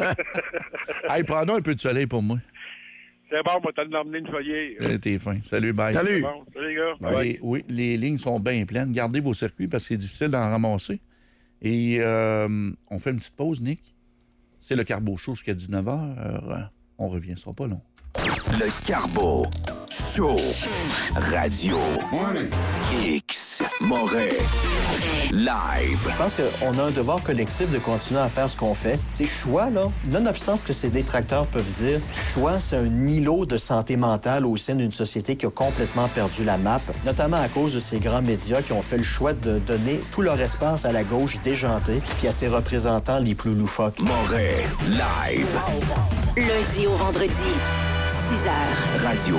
Hey, prends-nous un peu de soleil pour moi. C'est bon, moi, t'as emmené une feuillée. Euh, T'es fin. Salut, bye. Salut. Bon, salut, les gars. Les- oui, les lignes sont bien pleines. Gardez vos circuits parce que c'est difficile d'en ramasser. Et euh, on fait une petite pause, Nick. C'est le Carbo Show jusqu'à dix-neuf heures. On revient, ce sera pas long. Le Carbo Show. Radio. X. Moret. Live. Je pense qu'on a un devoir collectif de continuer à faire ce qu'on fait. C'est choix, là, nonobstant ce que ces détracteurs peuvent dire, choix, c'est un îlot de santé mentale au sein d'une société qui a complètement perdu la map, notamment à cause de ces grands médias qui ont fait le choix de donner tout leur espace à la gauche déjantée puis à ses représentants les plus loufoques. Moret. Live. Lundi au vendredi, six heures. Radio.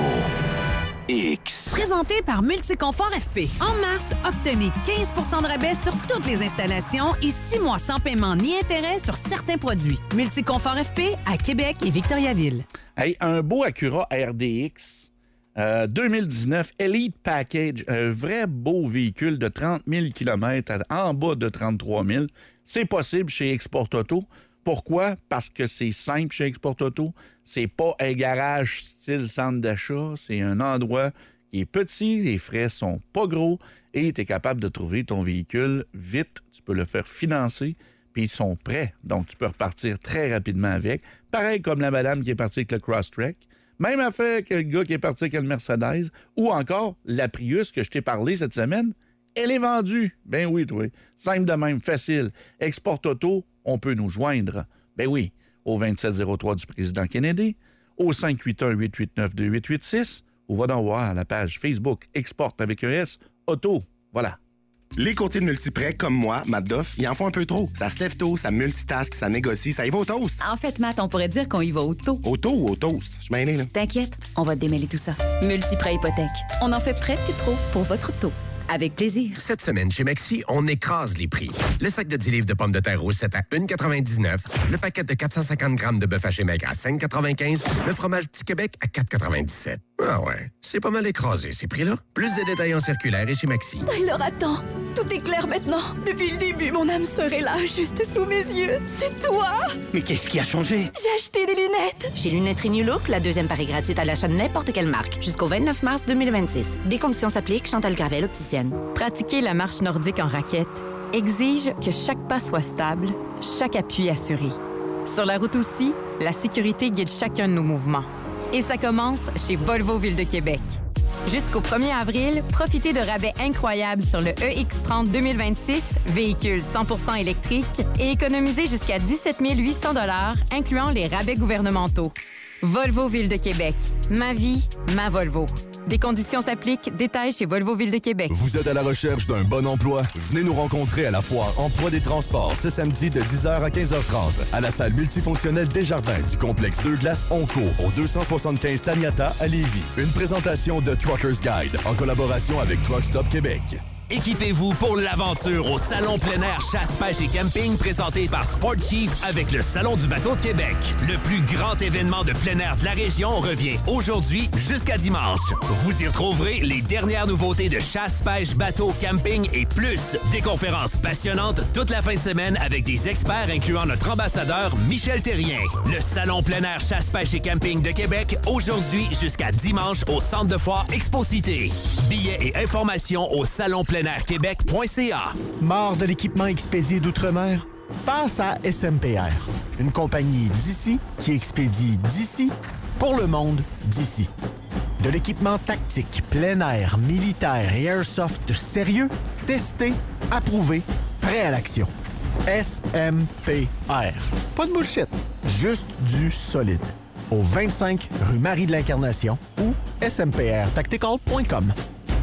X. Présenté par Multiconfort F P. En mars, obtenez quinze pour cent de rabais sur toutes les installations et six mois sans paiement ni intérêt sur certains produits. Multiconfort F P à Québec et Victoriaville. Hey, un beau Acura R D X euh, deux mille dix-neuf Elite Package, un vrai beau véhicule de trente mille kilomètres en bas de trente-trois mille. C'est possible chez Export Auto. Pourquoi? Parce que c'est simple chez Export Auto. C'est pas un garage style centre d'achat. C'est un endroit qui est petit, les frais sont pas gros et tu es capable de trouver ton véhicule vite. Tu peux le faire financer, puis ils sont prêts. Donc, tu peux repartir très rapidement avec. Pareil comme la madame qui est partie avec le Crosstrek. Même affaire que le gars qui est parti avec le Mercedes. Ou encore la Prius que je t'ai parlé cette semaine. Elle est vendue. Ben oui, toi. Simple de même, facile. Export Auto, on peut nous joindre. Ben oui, au vingt-sept zéro trois du président Kennedy, au cinq huit un, huit huit neuf, deux huit huit six, ou va donc voir la page Facebook Export avec un S, Auto. Voilà. Les courtiers de multiprêt, comme moi, Matt Doff, ils en font un peu trop. Ça se lève tôt, ça multitask, ça négocie, ça y va au toast. En fait, Matt, on pourrait dire qu'on y va au taux. Au taux ou au toast? Je suis mêlé, là. T'inquiète, on va te démêler tout ça. Multiprêt hypothèque. On en fait presque trop pour votre taux. Avec plaisir. Cette semaine, chez Maxi, on écrase les prix. Le sac de dix livres de pommes de terre roussette à un virgule quatre-vingt-dix-neuf, le paquet de quatre cent cinquante grammes de bœuf haché maigre à cinq virgule quatre-vingt-quinze, le fromage Petit Québec à quatre virgule quatre-vingt-dix-sept. Ah ouais, c'est pas mal écrasé, ces prix-là. Plus de détails en circulaire et chez Maxi. Tyler, attends. Tout est clair maintenant. Depuis le début, mon âme sœur est là, juste sous mes yeux. C'est toi! Mais qu'est-ce qui a changé? J'ai acheté des lunettes. Chez Lunetterie New Look, la deuxième parie gratuite à l'achat de n'importe quelle marque. Jusqu'au vingt-neuf mars deux mille vingt-six. Des conditions s'appliquent. Chantal Gravel, opticienne. Pratiquer la marche nordique en raquette exige que chaque pas soit stable, chaque appui assuré. Sur la route aussi, la sécurité guide chacun de nos mouvements. Et ça commence chez Volvo Ville de Québec. Jusqu'au premier avril, profitez de rabais incroyables sur le E X trente deux mille vingt-six, véhicule cent pour cent électrique, et économisez jusqu'à dix-sept mille huit cents dollars, incluant les rabais gouvernementaux. Volvo Ville de Québec. Ma vie, ma Volvo. Des conditions s'appliquent. Détails chez Volvo Ville de Québec. Vous êtes à la recherche d'un bon emploi? Venez nous rencontrer à la foire Emploi des Transports ce samedi de dix heures à quinze heures trente à la salle multifonctionnelle Desjardins du complexe Deux Glaces Onco au deux cent soixante-quinze Taniata à Lévis. Une présentation de Truckers Guide en collaboration avec Truck Stop Québec. Équipez-vous pour l'aventure au Salon plein air chasse, pêche et camping présenté par Sport Chief avec le Salon du bateau de Québec. Le plus grand événement de plein air de la région revient aujourd'hui jusqu'à dimanche. Vous y retrouverez les dernières nouveautés de chasse, pêche, bateau, camping et plus. Des conférences passionnantes toute la fin de semaine avec des experts incluant notre ambassadeur Michel Terrien. Le Salon plein air chasse, pêche et camping de Québec aujourd'hui jusqu'à dimanche au Centre de foire Expo-Cité. Billets et informations au salon plein air québec point c a. Marre de l'équipement expédié d'outre-mer? Passe à S M P R, une compagnie d'ici qui expédie d'ici pour le monde d'ici. De l'équipement tactique, plein air, militaire et airsoft sérieux, testé, approuvé, prêt à l'action. S M P R. Pas de bullshit, juste du solide. Au vingt-cinq rue Marie de l'Incarnation ou s m p r tactical point com.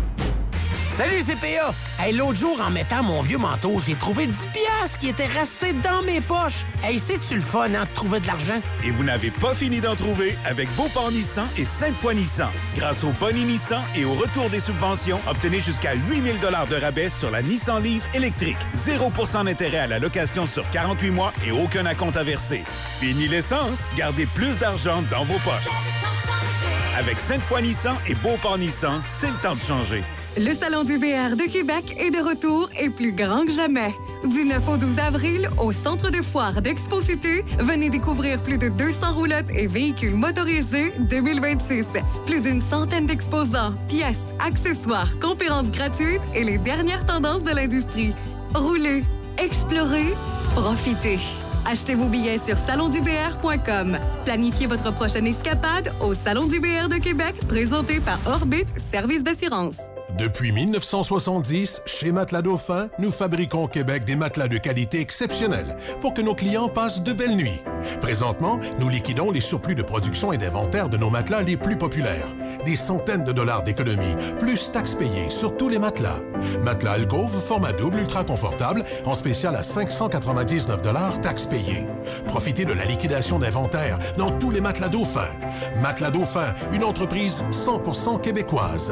Salut C P A! Hey, l'autre jour, en mettant mon vieux manteau, j'ai trouvé dix piastres qui étaient restés dans mes poches. Hey, c'est-tu le fun, hein, de trouver de l'argent? Et vous n'avez pas fini d'en trouver avec Beauport Nissan et Sainte-Foy Nissan. Grâce au Boni Nissan et au retour des subventions, obtenez jusqu'à huit mille dollars de rabais sur la Nissan Leaf électrique. zéro pour cent d'intérêt à la location sur quarante-huit mois et aucun acompte à verser. Fini l'essence, gardez plus d'argent dans vos poches. Avec Sainte-Foy Nissan et Beauport Nissan, c'est le temps de changer. Le Salon du V R de Québec est de retour et plus grand que jamais. Du neuf au douze avril, au Centre de foire d'Expo-Cité, venez découvrir plus de deux cents roulottes et véhicules motorisés deux mille vingt-six. Plus d'une centaine d'exposants, pièces, accessoires, conférences gratuites et les dernières tendances de l'industrie. Roulez, explorez, profitez. Achetez vos billets sur salon du v r point com. Planifiez votre prochaine escapade au Salon du V R de Québec, présenté par Orbit Service d'assurance. Depuis mille neuf cent soixante-dix, chez Matelas Dauphin, nous fabriquons au Québec des matelas de qualité exceptionnelle pour que nos clients passent de belles nuits. Présentement, nous liquidons les surplus de production et d'inventaire de nos matelas les plus populaires. Des centaines de dollars d'économie, plus taxes payées sur tous les matelas. Matelas Alcove, format double ultra confortable, en spécial à cinq cent quatre-vingt-dix-neuf dollars taxes payées. Profitez de la liquidation d'inventaire dans tous les matelas Dauphin. Matelas Dauphin, une entreprise cent pour cent québécoise.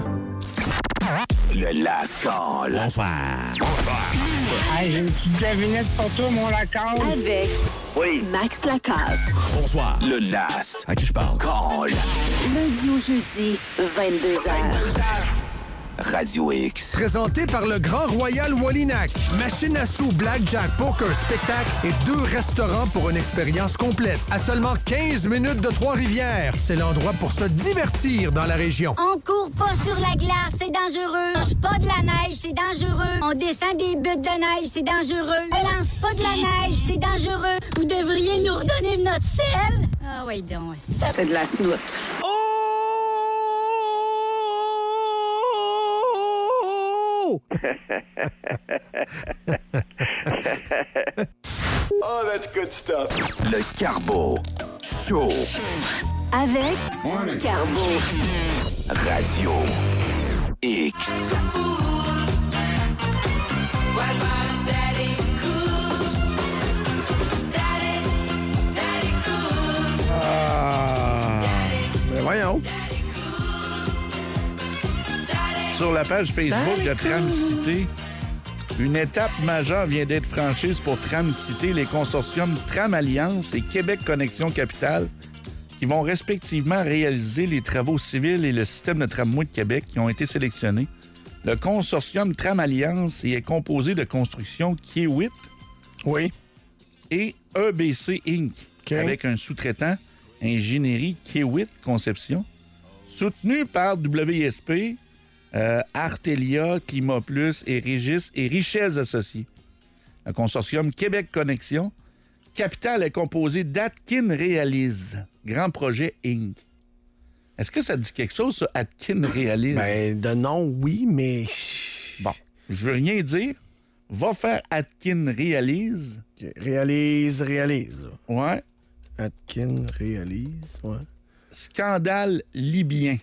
Le Last Call. Bonsoir. Bonsoir. Hey, j'ai une petite devinette pour toi, mon Lacasse. Avec oui. Max Lacasse. Bonsoir. Le Last. À qui je parle? Call. Lundi au jeudi, vingt-deux heures. Radio X. Présenté par le Grand Royal Wallinac. Machine à sous, blackjack, poker, spectacle et deux restaurants pour une expérience complète. À seulement quinze minutes de Trois-Rivières. C'est l'endroit pour se divertir dans la région. On court pas sur la glace, c'est dangereux. On lance pas de la neige, c'est dangereux. On descend des buttes de neige, c'est dangereux. On lance pas de la neige, c'est dangereux. Vous devriez nous redonner notre sel. Ah oui, donc. C'est de la snout. Oh! Oh, that's good stuff. Le Carbo Show. Avec Carbo. Radio X. donc. Sur la page Facebook de Tram-Cité, une étape majeure vient d'être franchie pour Tram-Cité, les consortiums Tram Alliance et Québec Connexion Capitale, qui vont respectivement réaliser les travaux civils et le système de tramway de Québec qui ont été sélectionnés. Le consortium Tram Alliance est composé de construction Kiewit oui. et E B C Incorporated, okay. avec un sous-traitant, Ingénierie Kiewit Conception, soutenu par W S P, euh, Artelia, Climat Plus et Régis et Richesse Associés. Le consortium Québec Connexion Capital est composé d'Atkin Réalise, Grand Projet Incorporated. Est-ce que ça dit quelque chose, ça, Atkin Réalise? Ben, de nom, oui, mais... Bon, je veux rien dire. Va faire Atkin Réalise. Okay. Réalise, réalise. Là. Ouais. Atkin Réalise, ouais. Scandale libyen.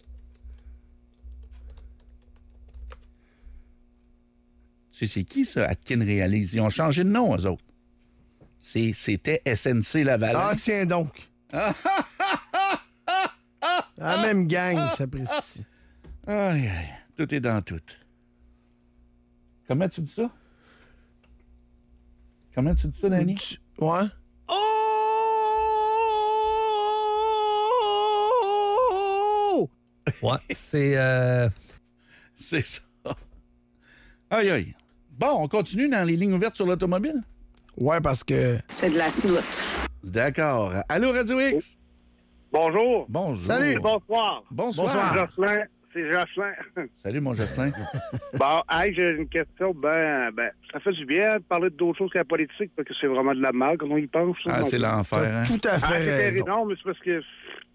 Tu sais, c'est qui, ça, Atkin Réalise? Ils ont changé de nom, eux autres. C'est, c'était S N C Laval. Ah, tiens donc. La même gang, ça précise. Aïe, aïe. Tout est dans tout. Comment tu dis ça? Comment tu dis ça, Danny? Tu... Ouais. Oh! Ouais, c'est... Euh... C'est ça. Aïe, aïe. Bon, on continue dans les lignes ouvertes sur l'automobile? Ouais, parce que... C'est de la snoute. D'accord. Allô, Radio X? Bonjour. Bonjour. Salut. Bonsoir. Bonsoir. C'est Jocelyn. C'est Jocelyn. Salut, mon Jocelyn. Bon, hey, j'ai une question. Ben, ben, ça fait du bien de parler d'autres choses que la politique, parce que c'est vraiment de la merde, quand on y pense. Ah, donc, c'est l'enfer, hein? Tout à fait ah, raison. Non, mais c'est parce que...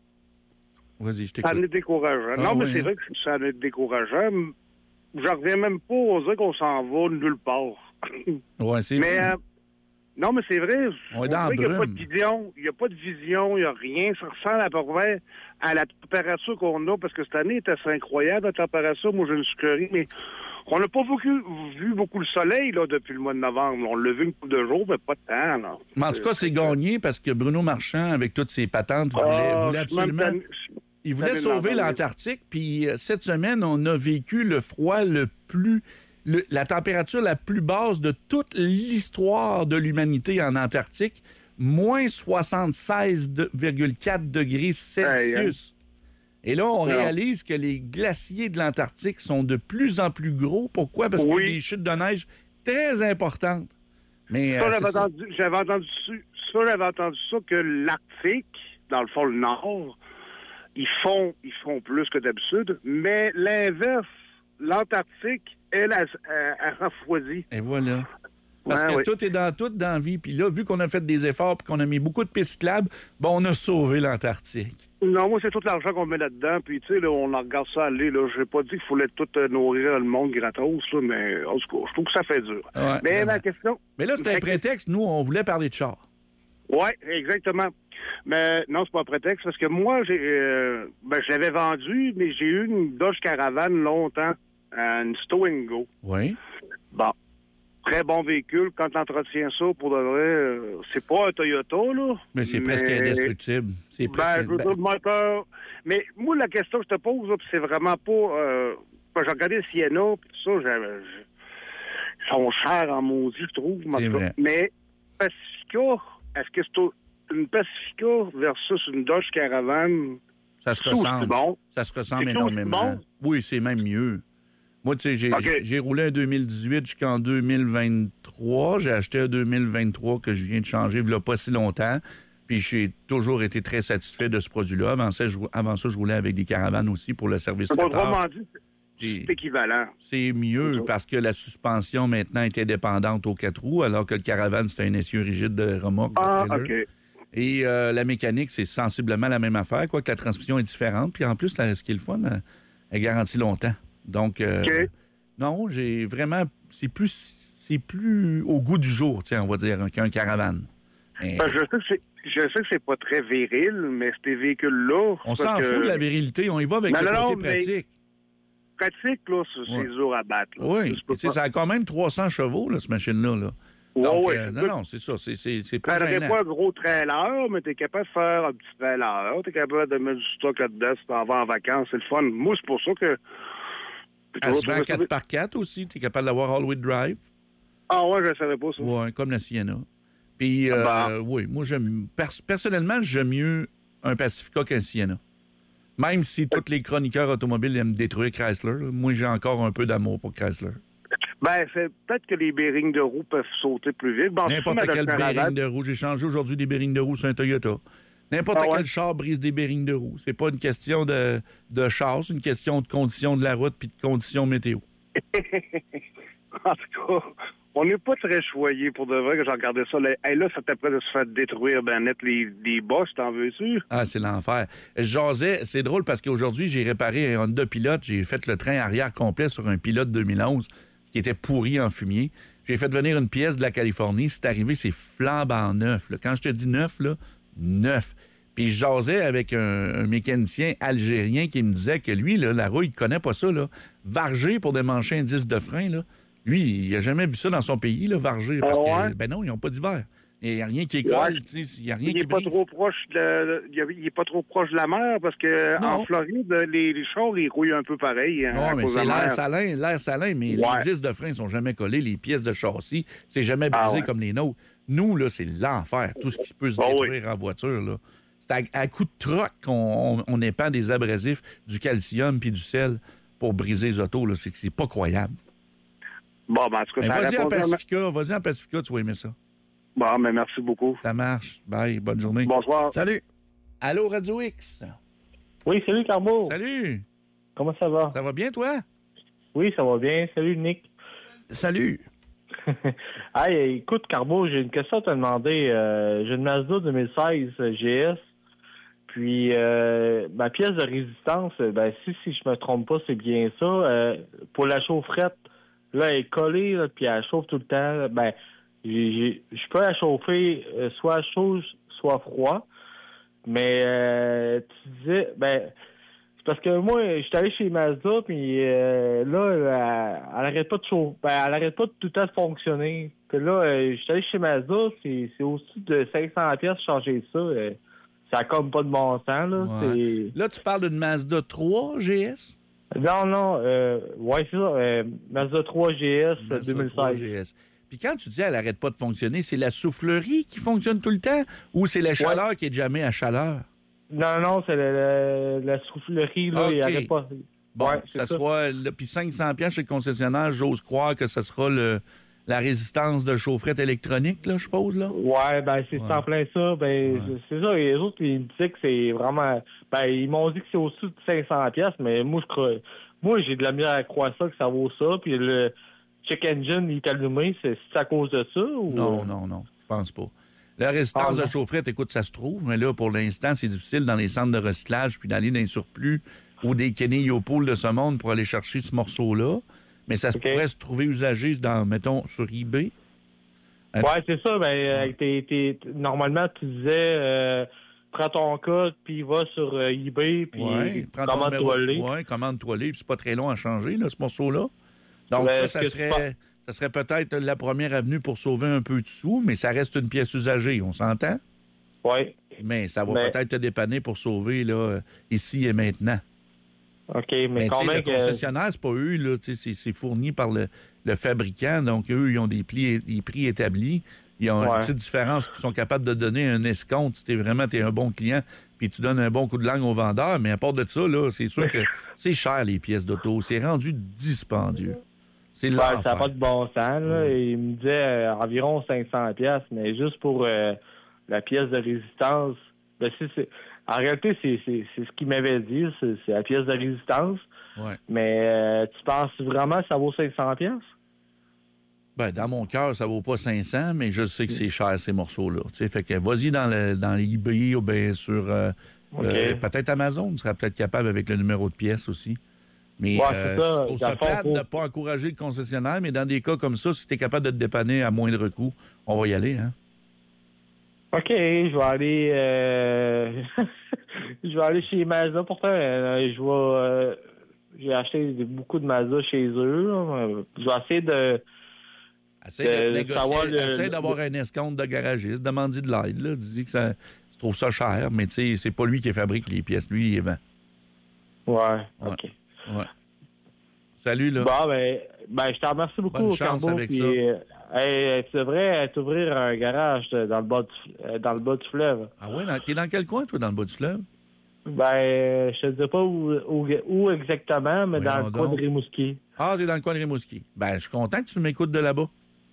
Vas-y, je t'écoute. Ça en est décourageant. Ah, non, mais oui, c'est hein? vrai que ça en est décourageant. J'en reviens même pas à dire qu'on s'en va nulle part. Ouais, c'est Mais... vrai. Euh, non, mais c'est vrai. On est dans la Il n'y a pas brume. de vision. Il n'y a pas de vision. Il n'y a rien. Ça ressemble à peu près à la température qu'on a, parce que cette année est assez incroyable, la température. Moi, j'ai une sucrerie, mais on n'a pas beaucoup, vu beaucoup le soleil là, depuis le mois de novembre. On l'a vu une couple de jours, mais pas de temps. Là. Mais en tout cas, c'est gagné parce que Bruno Marchand, avec toutes ses patentes, voulait, Ah, voulait je suis même absolument... tanné- Il voulait tanné sauver d'entendre. l'Antarctique, puis euh, cette semaine, on a vécu le froid le plus... le- la température la plus basse de toute l'histoire de l'humanité en Antarctique, moins soixante-seize virgule quatre degrés Celsius. Et là, on Non. réalise que les glaciers de l'Antarctique sont de plus en plus gros. Pourquoi? Parce qu'il y a des chutes de neige très importantes. Mais, Ça, euh, j'avais c'est ça. entendu, j'avais entendu ça, j'avais entendu ça que l'Arctique, dans le fond, le Nord, ils font, ils font plus que d'habitude, mais l'inverse, l'Antarctique, elle, elle, elle, elle refroidit. Et voilà. Parce Ouais, que oui. tout est dans tout dans la vie. Puis là, vu qu'on a fait des efforts et qu'on a mis beaucoup de pistes cyclables, bon, on a sauvé l'Antarctique. Non, moi, c'est tout l'argent qu'on met là-dedans. Puis, tu sais, là, on en regarde ça aller. Là. Je n'ai pas dit qu'il fallait tout euh, nourrir le monde gratos, là, mais en tout cas, je trouve que ça fait dur. Ouais, mais vraiment. ma question... Mais là, c'était un prétexte. Nous, on voulait parler de char. Oui, exactement. Mais non, c'est pas un prétexte, parce que moi, j'ai, euh, ben, je l'avais vendu, mais j'ai eu une Dodge Caravan longtemps, euh, une Stow and Go. Oui. Bon. Très bon véhicule. Quand tu entretiens ça, pour de vrai, euh, c'est pas un Toyota, là. Mais c'est presque indestructible. C'est Ben, presque... je veux dire, le moteur... Mais moi, la question que je te pose, là, puis c'est vraiment pas... Euh... ben, j'ai regardé le Sienna, puis tout ça, j'avais... ils sont chers en maudit, je trouve. en C'est tout cas. vrai. Mais Pacifica, est-ce que c'est une Pacifica versus une Dodge Caravan? Ça se c'est aussi ressemble. bon? Ça se ressemble C'est aussi énormément. bon? Oui, c'est même mieux. Moi, tu sais, j'ai, OK. j'ai- j'ai roulé un deux mille dix-huit jusqu'en deux mille vingt-trois. J'ai acheté un deux mille vingt-trois que je viens de changer il n'y a pas si longtemps. Puis j'ai toujours été très satisfait de ce produit-là. Avant ça, je, avant ça, je roulais avec des caravanes aussi pour le service traiteur. Autrement dit, Puis- c'est équivalent. C'est mieux parce que la suspension maintenant était dépendante aux quatre roues, alors que le caravane, c'était un essieu rigide de remorque. de Ah, trailer. OK. Et euh, la mécanique, c'est sensiblement la même affaire, quoique la transmission est différente. Puis en plus, la- ce qui est le fun, elle, elle garantit longtemps. Donc, euh, OK. non, j'ai vraiment... C'est plus, c'est plus au goût du jour, tiens, on va dire, qu'un caravane. Mais Ben, je sais que c'est... Je sais que c'est pas très viril, mais ces véhicules-là... on c'est s'en parce fout que- de la virilité. On y va avec Non, le non, côté non, mais- pratique. Pratique, là, c'est c'est Ouais. dur à battre. là. Oui, Je peux puis tu sais, pas- ça a quand même trois cents chevaux, là, cette machine-là. Là. Donc, ouais, euh, non, non, c'est ça. C'est, c'est, c'est pas Tu gênant. pas un gros trailer, mais t'es capable de faire un petit trailer. T'es capable de mettre du stock là-dedans si t'en vas en vacances. C'est le fun. Moi, c'est pour ça que... Elle se vend quatre par quatre aussi. T'es capable d'avoir all-wheel drive. Ah ouais, je ne savais pas ça. Oui, comme la Sienna. Puis, euh, Ah oui, moi, j'aime... pers- personnellement, j'aime mieux un Pacifica qu'un Sienna. Même si tous les chroniqueurs automobiles aiment détruire Chrysler, là, moi, j'ai encore un peu d'amour pour Chrysler. Ben, c'est peut-être que les bearings de roue peuvent sauter plus vite. Bon, N'importe si, quel madame bearing Caravane- de roue. J'ai changé aujourd'hui des bearings de roue sur un Toyota. N'importe Ah ouais? quel char brise des bearings de roue. C'est pas une question de, de char, c'est une question de conditions de la route puis de conditions météo. En tout cas, on n'est pas très choyés pour de vrai que j'ai regardé ça. Là, hey, là ça t'apprête de se faire détruire ben net les, les bosses, t'en veux-tu? Ah, c'est l'enfer. Je jasais, c'est drôle parce qu'aujourd'hui, j'ai réparé un Honda Pilot. J'ai fait le train arrière complet sur un Pilot deux mille onze qui était pourri en fumier. J'ai fait venir une pièce de la Californie. C'est arrivé, c'est flambant neuf. Là. Quand je te dis neuf, là, neuf. Puis je jasais avec un, un mécanicien algérien qui me disait que lui, là, la roue, il connaît pas ça. Là. Varger pour démancher un disque de frein, là. Lui, il n'a jamais vu ça dans son pays, là, varger. Parce Ah ouais? que, ben non, ils n'ont pas d'hiver. Il n'y a rien qui école, Ouais. tu sais, il n'y a rien Il qui n'est pas brise. trop proche de, il est pas trop proche de la mer parce que Non. en Floride, les, les chars, ils rouillent un peu pareil. hein, à Non, mais cause de c'est la l'air mer. salin, l'air salin, mais Ouais. les disques de frein sont jamais collés, les pièces de châssis, c'est jamais brisé Ah ouais. comme les nôtres. Nous, là, c'est l'enfer, tout ce qui peut se Ah détruire en voiture, là. C'est à, à coup de troc qu'on on, on épand des abrasifs, du calcium puis du sel pour briser les autos, là. C'est, c'est pas croyable. Bon, ben, en tout cas, Mais ça vas-y en répond à ma- Pacifica, vas-y en Pacifica, tu vas aimer ça. Bon, mais merci beaucoup. Ça marche. Bye, bonne journée. Bonsoir. Salut. Allô, Radio X. Oui, salut Carbo. Salut. Comment ça va? Ça va bien, toi? Oui, ça va bien. Salut Nick. Salut. Hey, écoute Carbo, j'ai une question à te demander. Euh, j'ai une Mazda deux mille seize G S. Puis euh, ma pièce de résistance, ben si, si je me trompe pas, c'est bien ça. Euh, pour la chaufferette, là, elle est collée, là, puis elle chauffe tout le temps. Ben, j'ai- j'ai- je peux la chauffer euh, soit chaud, soit froid. Mais euh, tu disais, ben, c'est parce que moi, je suis allé chez Mazda, puis euh, là, elle, elle arrête pas de chauffer. Ben, elle arrête pas de tout le temps de fonctionner. Puis là, euh, je suis allé chez Mazda, c'est, c'est au-dessus de cinq cents pièces changer ça. euh, ça a comme pas de bon sens, là. Ouais. Là, tu parles d'une Mazda trois G S? Non, non, euh, ouais, c'est ça. Euh, Mazda trois G S Mazda deux mille trois seize. G S. Puis quand tu dis elle arrête pas de fonctionner, c'est la soufflerie qui fonctionne tout le temps ou c'est la chaleur qui est jamais à chaleur? Non, non, c'est la, la, la soufflerie, là, OK. il arrête pas. Bon, Ouais, c'est ça, ça. sera... là, puis cinq cents pièces chez le concessionnaire, j'ose croire que ce sera le, la résistance de chaufferette électronique, là, je suppose, là? Ouais, ben c'est Ouais. en plein ça. Ben c'est ça. Et les autres, ils me disaient que c'est vraiment. Ben ils m'ont dit que c'est au-dessus de cinq cents pièces, mais moi je crois. Moi j'ai de la misère à croire ça que ça vaut ça. Puis le check engine il est allumé, c'est, c'est à cause de ça ou Non, non, non, je pense pas. La résistance Ah, de non. chaufferette, écoute, ça se trouve, mais là, pour l'instant, c'est difficile dans les centres de recyclage puis d'aller dans les surplus ou des Kenny Yopool de ce monde pour aller chercher ce morceau-là. Mais ça se pourrait se trouver usagé dans, mettons, sur eBay. Euh, Ouais, c'est ça. Ben euh, t'es- t'es- normalement tu disais euh, prends ton code puis va sur euh, eBay puis Ouais, prends ton commande numéro- toilé. ouais, commande-toi les, puis c'est pas très long à changer, là, ce morceau-là. Donc, Ben, ça, est-ce ça que tu serait, penses- ça serait peut-être la première avenue pour sauver un peu de sous, mais ça reste une pièce usagée, on s'entend? Oui. Mais ça va Mais- peut-être te dépanner pour sauver, là, euh, ici et maintenant. OK, mais Mais tu sais, combien le que. concessionnaire, c'est pas eux, là, tu sais, c'est, c'est fourni par le, le fabricant, donc eux, ils ont des, plis, des prix établis. Ils ont Ouais. une petite différence qu'ils sont capables de donner un escompte si t'es vraiment t'es un bon client, puis tu donnes un bon coup de langue au vendeur. Mais à part de ça, là, c'est sûr que c'est cher, les pièces d'auto. C'est rendu dispendieux. C'est Ouais, l'enfer. ça n'a pas de bon sens. Là. Il me disait euh, environ cinq cents pièces, mais juste pour euh, la pièce de résistance. Ben, c'est, c'est- en réalité, c'est, c'est, c'est ce qu'il m'avait dit, c'est, c'est la pièce de résistance. Ouais. Mais euh, tu penses vraiment que ça vaut cinq cents pièces? Ben, dans mon cœur, ça vaut pas cinq cents, mais je sais que c'est cher, ces morceaux-là. Tu sais, fait que vas-y dans le dans eBay ou bien sur euh, OK. euh, peut-être Amazon, tu seras peut-être capable avec le numéro de pièce aussi. Mais Ouais, euh, c'est ça. je trouve ça Dans le fond, plate faut- de ne pas encourager le concessionnaire, mais dans des cas comme ça, si tu es capable de te dépanner à moindre coût, on va y aller, hein? OK, je vais aller euh, je vais aller chez Mazda. Pourtant, euh, je vais euh, j'ai acheté beaucoup de Mazda chez eux. là. Je vais essayer de Essaye de, de négocier, savoir le- essaie le- d'avoir un escompte de garagiste, demande-y de l'aide. Là. Dis que ça, tu trouves ça cher, mais tu sais, c'est pas lui qui fabrique les pièces. Lui, il les vend. Ouais, Ouais. OK. Ouais. Salut, là. Bon, ben, ben, je te remercie beaucoup, Bonne chance Carbo, avec puis, ça. euh, hey, tu devrais t'ouvrir un garage euh, dans le bas du, euh, dans le bas du fleuve. Ah ouais? Dans, t'es dans quel coin, toi, dans le bas du fleuve? Ben, euh, je te dis pas où, où, où exactement, mais dans Voyons le coin donc. de Rimouski. Ah, t'es dans le coin de Rimouski. Ben, je suis content que tu m'écoutes de là-bas.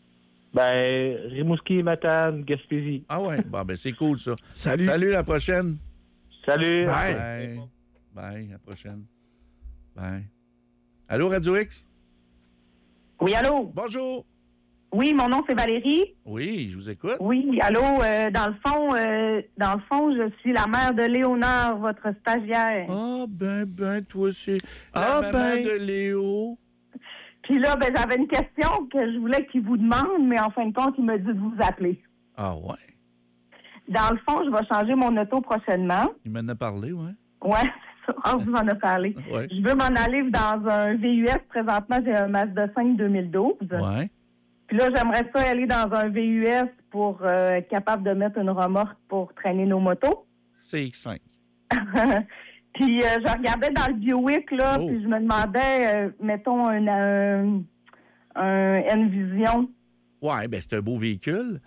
Ben, Rimouski, Matane, Gaspésie. Ah ouais? Bon, ben, c'est cool, ça. Salut. Salut, à la prochaine. Salut. Bye. Bye. Bye, à la prochaine. Bye. Allô, Radio X? Oui, allô? Bonjour. Oui, mon nom, c'est Valérie. Oui, je vous écoute. Oui, allô, euh, dans le fond, euh, dans le fond, je suis la mère de Léonard, votre stagiaire. Ah, ben, ben, toi, c'est Ah, la maman ben. de Léo. Puis là, ben, j'avais une question que je voulais qu'il vous demande, mais en fin de compte, il me dit de vous appeler. Ah ouais? Dans le fond, je vais changer mon auto prochainement. Il m'en a parlé, ouais. Ouais, c'est ça. Ah, vous en a parlé. Ouais. Je veux m'en aller dans un V U S. Présentement, j'ai un Mazda cinq deux mille douze. Ouais. Puis là, j'aimerais ça aller dans un V U S pour euh, être capable de mettre une remorque pour traîner nos motos. C X cinq. Puis euh, je regardais dans le Buick, là, Oh. puis je me demandais, euh, mettons, un, un, un Envision. Ouais, ben, c'est un beau véhicule.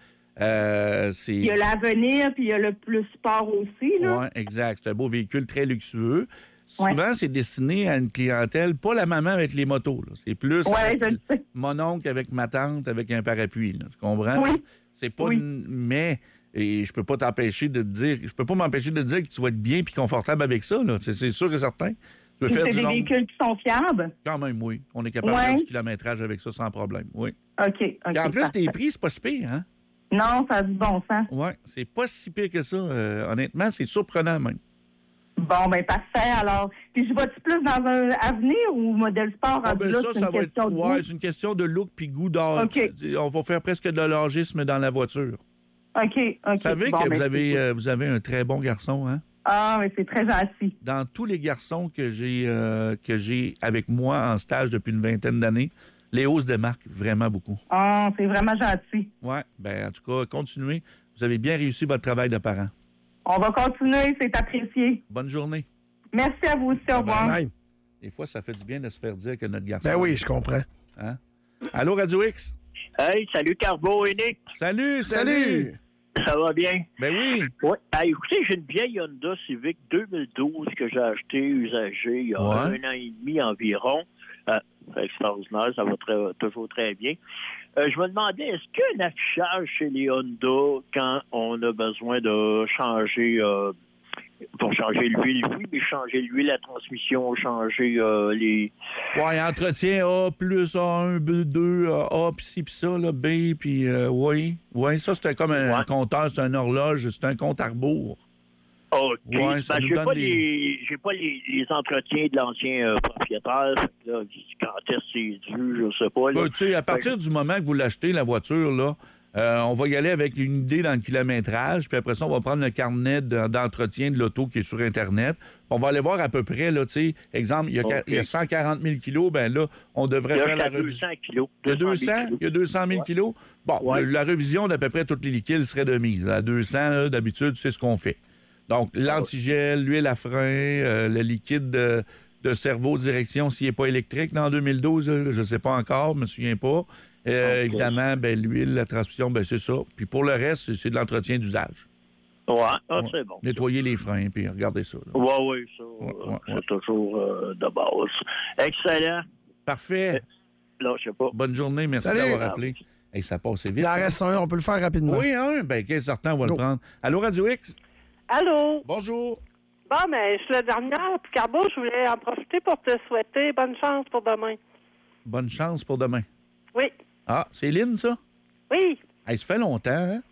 Euh, c'est... Il y a l'avenir, puis il y a le plus sport aussi, là. Oui, exact. C'est un beau véhicule très luxueux. Souvent, c'est destiné à une clientèle, pas la maman avec les motos. Là. C'est plus Ouais, avec je le sais. mon oncle avec ma tante avec un parapluie. Là. Tu comprends? Oui. C'est pas Oui. une- Mais et je peux pas t'empêcher de te dire. Je peux pas m'empêcher de te dire que tu vas être bien et confortable avec ça. Là. C'est, c'est sûr et certain. Tu veux Puis faire c'est du des long- véhicules qui sont fiables. Quand même, oui. On est capable de Ouais. faire du kilométrage avec ça sans problème. Oui. OK, OK. Puis en plus, parfait. tes prix, c'est pas si pire, hein? Non, ça a du bon sens. Oui, c'est pas si pire que ça. Euh, honnêtement, c'est surprenant même. Bon, ben parfait, alors. Puis je vais-tu plus dans un avenir ou modèle sport? Ah, rendu ben là, ça, c'est ça une va être. question de Ouais, goût? c'est une question de look puis goût d'art. OK. On va faire presque de l'orgisme dans la voiture. OK, OK. Vous savez Bon, que ben, vous, avez, c'est- euh, vous avez un très bon garçon, hein? Ah, mais c'est très gentil. Dans tous les garçons que j'ai euh, que j'ai avec moi en stage depuis une vingtaine d'années, Léo se démarque vraiment beaucoup. Ah, c'est vraiment gentil. Oui, ben en tout cas, continuez. Vous avez bien réussi votre travail de parent. On va continuer, c'est apprécié. Bonne journée. Merci à vous aussi, au revoir. Bye. Des fois, ça fait du bien de se faire dire que notre garçon... Ben oui, je comprends. Hein? Allô, Radio X? Hey, salut Carbo et Nick. Salut, salut! Ça va bien? Ben oui. Ouais. Hey, écoutez, j'ai une vieille Honda Civic deux mille douze que j'ai achetée usagée il y a Ouais. un an et demi environ. Euh, c'est extraordinaire, ça va très, toujours très bien. Euh, je me demandais, est-ce qu'il y a un affichage chez les Honda quand on a besoin de changer, euh, pour changer l'huile, oui, mais changer l'huile, la transmission, changer euh, les... Ouais, entretien A, plus A un, B deux, A, puis ci, puis ça, là, B, puis euh, oui. Oui, ça, c'était comme un compteur, c'est une horloge, c'est un compte à rebours. OK. Ouais, ça Ben, nous j'ai donne pas, des- les, j'ai pas les, les entretiens de l'ancien euh, propriétaire. Fait que là, quand est-ce que c'est dû, je sais pas. là. Ben, tu sais, à partir du moment que vous l'achetez, la voiture, là, euh, on va y aller avec une idée dans le kilométrage, puis après ça, on va prendre le carnet de- d'entretien de l'auto qui est sur Internet. On va aller voir à peu près, là, tu sais, exemple, il y, a, OK. il y a cent quarante mille kilos, ben là, on devrait Il y a faire la jusqu'à révision. deux cents kilos. Il y a deux cents? kilos. Il y a deux cent mille kilos? Bon, le- la révision d'à peu près tous les liquides serait de mise. À deux cents, là, d'habitude, c'est ce qu'on fait. Donc, l'antigel, l'huile à frein, euh, le liquide de, de cerveau-direction, s'il n'est pas électrique dans deux mille douze, là, je ne sais pas encore, je ne me souviens pas. Euh, Évidemment, ben, l'huile, la transmission, ben, c'est ça. Puis pour le reste, c'est, c'est de l'entretien d'usage. Ouais, ah, Ouais. c'est bon. Nettoyer les freins, puis regardez ça. là. Oui, oui, ça, euh, c'est toujours euh, de base. Excellent. Parfait. Là, je sais pas. Bonne journée, merci Salut. d'avoir appelé. Hey, ça passe vite. Il en reste un, on peut le faire rapidement. Oui, un, ben, quel certain, on va le prendre. Allô, Radio X? Allô? Bonjour. Bon, mais je suis la dernière. Puis, Carbo, je voulais en profiter pour te souhaiter bonne chance pour demain. Bonne chance pour demain. Oui. Ah, c'est Lynn, ça? Oui. Hey, ça fait longtemps, hein?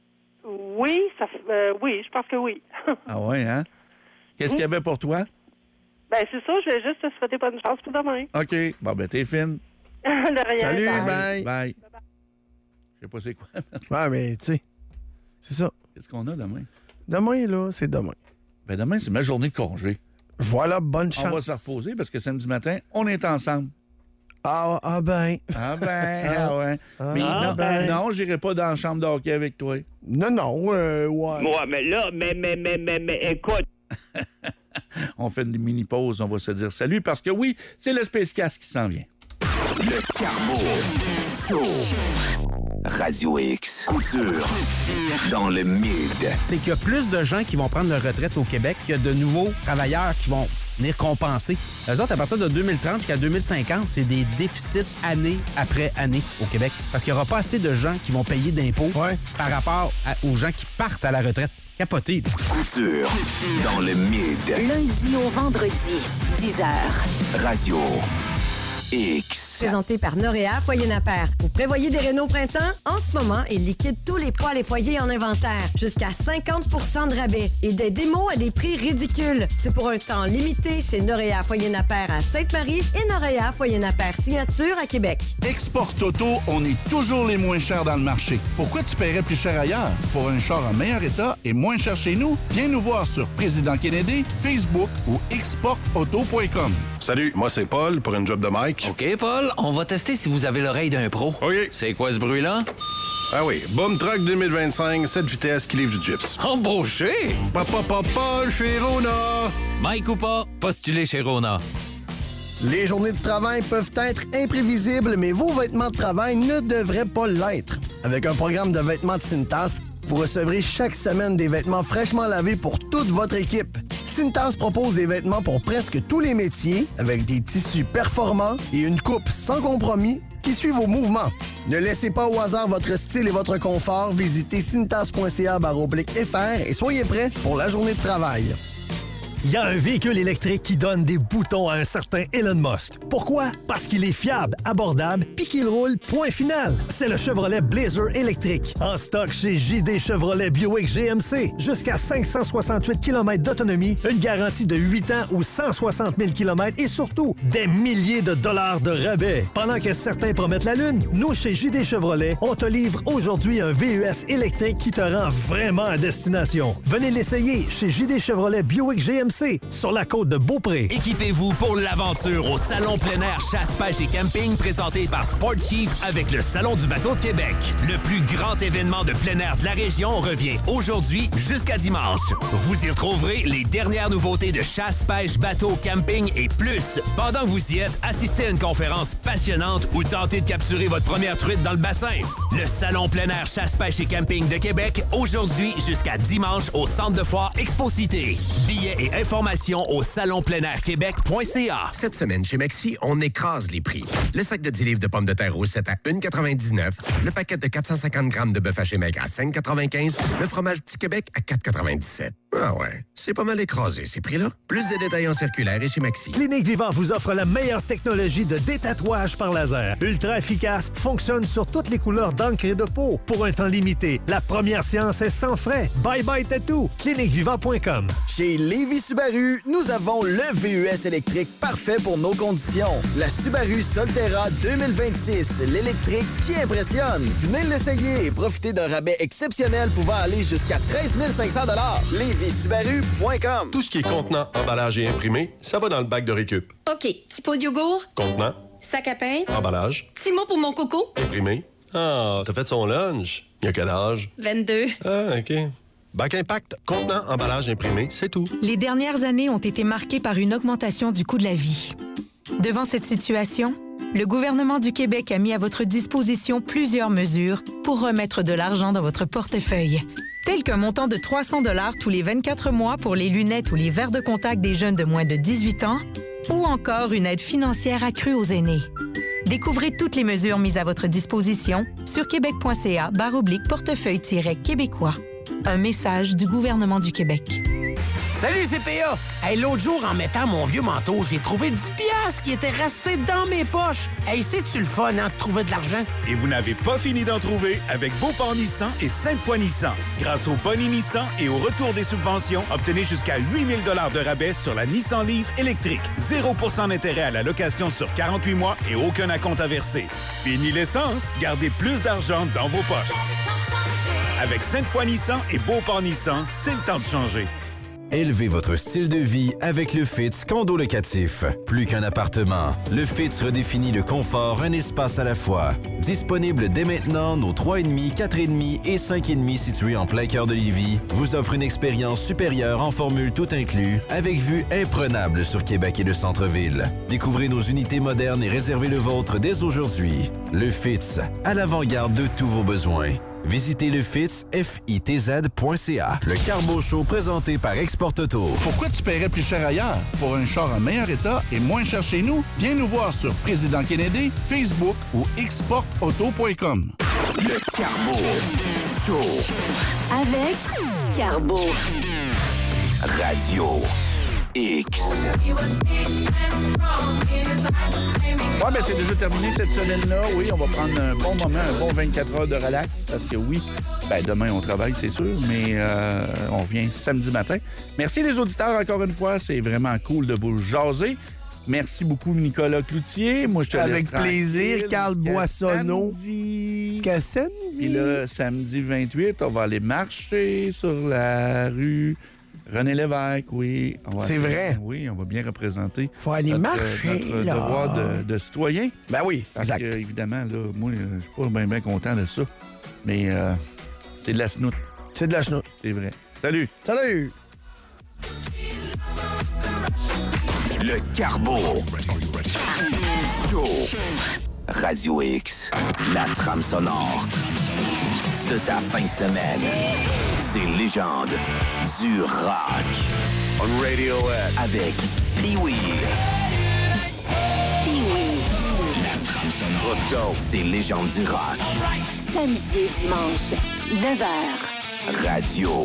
Oui, ça, fait- euh, oui, je pense que oui. Ah ouais, hein? Qu'est-ce qu'il y avait pour toi? Ben, c'est ça, je voulais juste te souhaiter bonne chance pour demain. OK. Bon, ben, t'es fine. De rien. Salut, bye. bye. Bye. Je sais pas c'est quoi. Ouais, mais tu sais, c'est ça. Qu'est-ce qu'on a demain? Demain, là, c'est demain. Ben, demain, c'est ma journée de congé. Voilà, bonne chance. On va se reposer parce que samedi matin, on est ensemble. Ah, ah ben. Ah ben, ah ouais. Ah, Mais ah non, ben. non, j'irai pas dans la chambre de hockey avec toi. Non, non, euh, ouais. Ouais, mais là, mais, mais, mais, mais, mais, écoute. On fait une mini-pause, on va se dire salut, parce que oui, c'est le Space Cast qui s'en vient. Le Carbo Show. Radio X. Couture. Dans le mid. C'est qu'il y a plus de gens qui vont prendre leur retraite au Québec qu'il y a de nouveaux travailleurs qui vont venir compenser. Eux autres, à partir de deux mille trente jusqu'à deux mille cinquante, c'est des déficits année après année au Québec. Parce qu'il n'y aura pas assez de gens qui vont payer d'impôts par rapport à- aux gens qui partent à la retraite. Capoté. Couture. Dans le mid. Lundi au vendredi, dix heures. Radio X. Présenté par Noréa Foyer Napper. Vous prévoyez des rénaux printemps? En ce moment, ils liquident tous les poêles et foyers en inventaire. Jusqu'à cinquante pour cent de rabais. Et des démos à des prix ridicules. C'est pour un temps limité chez Noréa Foyer Napper à Sainte-Marie et Noréa Foyer Napper Signature à Québec. Export Auto, on est toujours les moins chers dans le marché. Pourquoi tu paierais plus cher ailleurs? Pour un char en meilleur état et moins cher chez nous? Viens nous voir sur Président Kennedy, Facebook ou export auto point com. Salut, moi c'est Paul pour une job de Mike. OK, Paul, on va tester si vous avez l'oreille d'un pro. OK. C'est quoi ce bruit-là? Ah oui, Boom Truck deux mille vingt-cinq, sept vitesses qui livre du gyps. Embauché! Papa, papa, Paul chez Rona. Mike ou pas, postulez chez Rona. Les journées de travail peuvent être imprévisibles, mais vos vêtements de travail ne devraient pas l'être. Avec un programme de vêtements de Cintas, vous recevrez chaque semaine des vêtements fraîchement lavés pour toute votre équipe. Cintas propose des vêtements pour presque tous les métiers, avec des tissus performants et une coupe sans compromis qui suit vos mouvements. Ne laissez pas au hasard votre style et votre confort. Visitez cintas.ca baroblique F R et soyez prêts pour la journée de travail. Il y a un véhicule électrique qui donne des boutons à un certain Elon Musk. Pourquoi? Parce qu'il est fiable, abordable, puis qu'il roule, point final. C'est le Chevrolet Blazer électrique. En stock chez J D Chevrolet Buick G M C. Jusqu'à cinq cent soixante-huit kilomètres d'autonomie, une garantie de huit ans ou cent soixante mille kilomètres et surtout, des milliers de dollars de rabais. Pendant que certains promettent la lune, nous, chez J D Chevrolet, on te livre aujourd'hui un V U S électrique qui te rend vraiment à destination. Venez l'essayer chez J D Chevrolet Buick G M C, sur la côte de Beaupré. Équipez-vous pour l'aventure au Salon plein air chasse, pêche et camping présenté par Sport Chief avec le Salon du bateau de Québec. Le plus grand événement de plein air de la région revient aujourd'hui jusqu'à dimanche. Vous y retrouverez les dernières nouveautés de chasse, pêche, bateau, camping et plus. Pendant que vous y êtes, assistez à une conférence passionnante ou tentez de capturer votre première truite dans le bassin. Le Salon plein air chasse, pêche et camping de Québec aujourd'hui jusqu'à dimanche au Centre de foire Expo-Cité. Billets et informations au salon plein air québec point c a. Cette semaine, chez Maxi, on écrase les prix. Le sac de dix livres de pommes de terre rouges, c'est à un quatre-vingt-dix-neuf. Le paquet de quatre cent cinquante grammes de bœuf haché maigre à cinq quatre-vingt-quinze. Le fromage Petit Québec à quatre quatre-vingt-dix-sept. Ah ouais, c'est pas mal écrasé, ces prix-là. Plus de détails en circulaire et chez Maxi. Clinique Vivant vous offre la meilleure technologie de détatouage par laser. Ultra efficace, fonctionne sur toutes les couleurs d'encre et de peau. Pour un temps limité, la première séance est sans frais. Bye bye tattoo. clinique vivant point com. Chez Lévis Subaru, nous avons le V U S électrique parfait pour nos conditions. La Subaru Solterra deux mille vingt-six, l'électrique qui impressionne. Venez l'essayer et profitez d'un rabais exceptionnel pouvant aller jusqu'à treize mille cinq cents dollars. lévis subaru point com. Tout ce qui est contenant, emballage et imprimé, ça va dans le bac de récup. OK. Petit pot de yogourt, Contenant, sac à pain, emballage, petit mot pour mon coco, imprimé. Ah, t'as fait son lunch. Il y a quel âge? vingt-deux. Ah, OK. Bac Impact, contenant, emballage, imprimé, c'est tout. Les dernières années ont été marquées par une augmentation du coût de la vie. Devant cette situation, le gouvernement du Québec a mis à votre disposition plusieurs mesures pour remettre de l'argent dans votre portefeuille, tel qu'un montant de trois cents dollars tous les vingt-quatre mois pour les lunettes ou les verres de contact des jeunes de moins de dix-huit ans, ou encore une aide financière accrue aux aînés. Découvrez toutes les mesures mises à votre disposition sur québec point c a barre oblique portefeuille-québécois. Un message du gouvernement du Québec. Salut, C P A! Hey, l'autre jour, en mettant mon vieux manteau, j'ai trouvé dix piastres qui étaient restés dans mes poches. Hey, c'est-tu le fun, hein, de trouver de l'argent? Et vous n'avez pas fini d'en trouver avec Beauport Nissan et Sainte-Foy Nissan. Grâce au Boni Nissan et au retour des subventions, obtenez jusqu'à huit mille dollars de rabais sur la Nissan Leaf électrique. zéro pour cent d'intérêt à la location sur quarante-huit mois et aucun acompte à verser. Fini l'essence, gardez plus d'argent dans vos poches. Avec Sainte-Foy Nissan et Beauport Nissan, c'est le temps de changer. Élevez votre style de vie avec le Fitz Condo Locatif. Plus qu'un appartement, le Fitz redéfinit le confort, un espace à la fois. Disponible dès maintenant, nos trois virgule cinq, quatre virgule cinq et cinq virgule cinq situés en plein cœur de Lévis vous offrent une expérience supérieure en formule tout inclus, avec vue imprenable sur Québec et le centre-ville. Découvrez nos unités modernes et réservez le vôtre dès aujourd'hui. Le Fitz, à l'avant-garde de tous vos besoins. Visitez le Fitz, F I T Z point C A. Le Carbo Show présenté par Export Auto. Pourquoi tu paierais plus cher ailleurs? Pour un char en meilleur état et moins cher chez nous? Viens nous voir sur Président Kennedy, Facebook ou export auto point com. Le Carbo Show. Avec Carbo. Radio X. Ouais, ben c'est déjà terminé cette semaine-là. Oui, on va prendre un bon moment, un bon vingt-quatre heures de relax, parce que oui, ben demain on travaille, c'est sûr, mais euh, on revient samedi matin. Merci les auditeurs encore une fois, c'est vraiment cool de vous jaser. Merci beaucoup Nicolas Cloutier. Moi, je te Avec laisse tranquille. plaisir, Carl Boissonneau. Samedi. Jusqu'à samedi. Puis là, samedi vingt-huit, on va aller marcher sur la rue René Lévesque, oui. C'est vrai? Oui, on va bien représenter. Faut aller notre, marcher, notre là. devoir de, de citoyen. Ben oui, Parce exact. que, évidemment, là, moi, je suis pas bien, bien content de ça. Mais euh, c'est de la snout. C'est de la snout. C'est vrai. Salut! Salut! Le Carbo Show. Radio X. La trame sonore de ta fin de semaine. Ces légendes du rock. On Radiohead. Avec Pee-Wee. Pee-Wee. La trame sonore. Let's go. Ces légendes du rock. Samedi et dimanche, neuf heures. Radio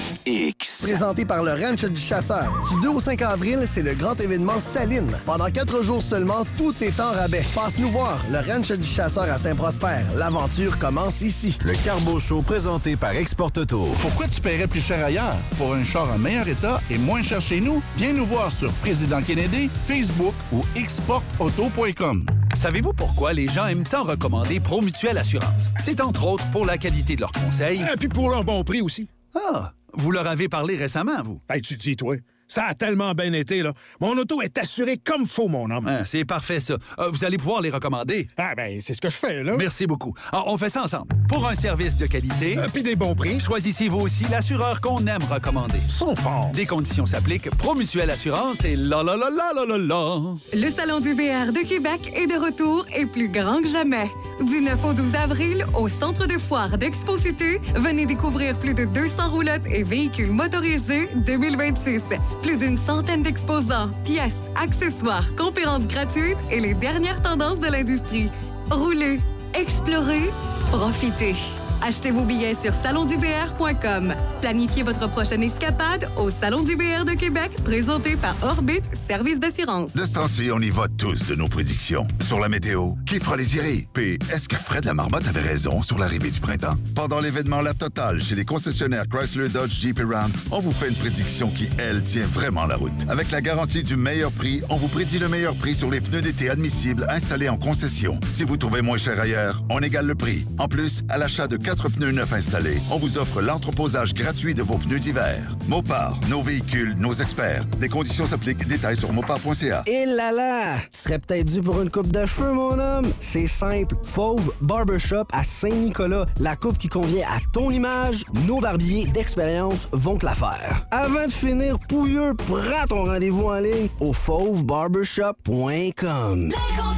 X. Présenté par le Ranch du Chasseur. Du deux au cinq avril, c'est le grand événement Saline. Pendant quatre jours seulement, tout est en rabais. Passe nous voir, le Ranch du Chasseur à Saint-Prosper. L'aventure commence ici. Le Carbo Show présenté par Export Auto. Pourquoi tu paierais plus cher ailleurs? Pour un char en meilleur état et moins cher chez nous? Viens nous voir sur Président Kennedy, Facebook ou export auto point com. Savez-vous pourquoi les gens aiment tant recommander Promutuelle Assurance? C'est entre autres pour la qualité de leurs conseils. Et puis pour leur bon prix aussi. Ah, vous leur avez parlé récemment, vous? Hey, tu dis, toi. Ça a tellement bien été, là. Mon auto est assurée comme faut, mon homme. Ah, c'est parfait, ça. Euh, vous allez pouvoir les recommander. Ah, ben, c'est ce que je fais, là. Merci beaucoup. Ah, on fait ça ensemble. Pour un service de qualité... Euh, Puis des bons prix. Choisissez vous aussi l'assureur qu'on aime recommander. Sont forts. Des conditions s'appliquent. Promutuelle Assurance et la la la la la la la. Le Salon du V R de Québec est de retour et plus grand que jamais. Du neuf au douze avril, au Centre de foire d'Expo-Cité, venez découvrir plus de deux cents roulottes et véhicules motorisés deux mille vingt-six. Plus d'une centaine d'exposants, pièces, accessoires, conférences gratuites et les dernières tendances de l'industrie. Roulez, explorez, profitez. Achetez vos billets sur salon du v r point com. Planifiez votre prochaine escapade au Salon du V R de Québec, présenté par Orbit Service d'assurance. De ce temps-ci, on y va tous de nos prédictions. Sur la météo, qui fera les irées? Puis, est-ce que Fred la Marmotte avait raison sur l'arrivée du printemps? Pendant l'événement La Totale chez les concessionnaires Chrysler, Dodge, Jeep et Ram, on vous fait une prédiction qui, elle, tient vraiment la route. Avec la garantie du meilleur prix, on vous prédit le meilleur prix sur les pneus d'été admissibles installés en concession. Si vous trouvez moins cher ailleurs, on égale le prix. En plus, à l'achat de quatre pneus neufs installés, on vous offre l'entreposage gratuit de vos pneus d'hiver. Mopar, nos véhicules, nos experts. Des conditions s'appliquent. Détails sur mopar point c a. Et là là! Tu serais peut-être dû pour une coupe de cheveux, mon homme? C'est simple. Fauve Barbershop à Saint-Nicolas. La coupe qui convient à ton image, nos barbiers d'expérience vont te la faire. Avant de finir pouilleux, prends ton rendez-vous en ligne au fauve barbershop point com.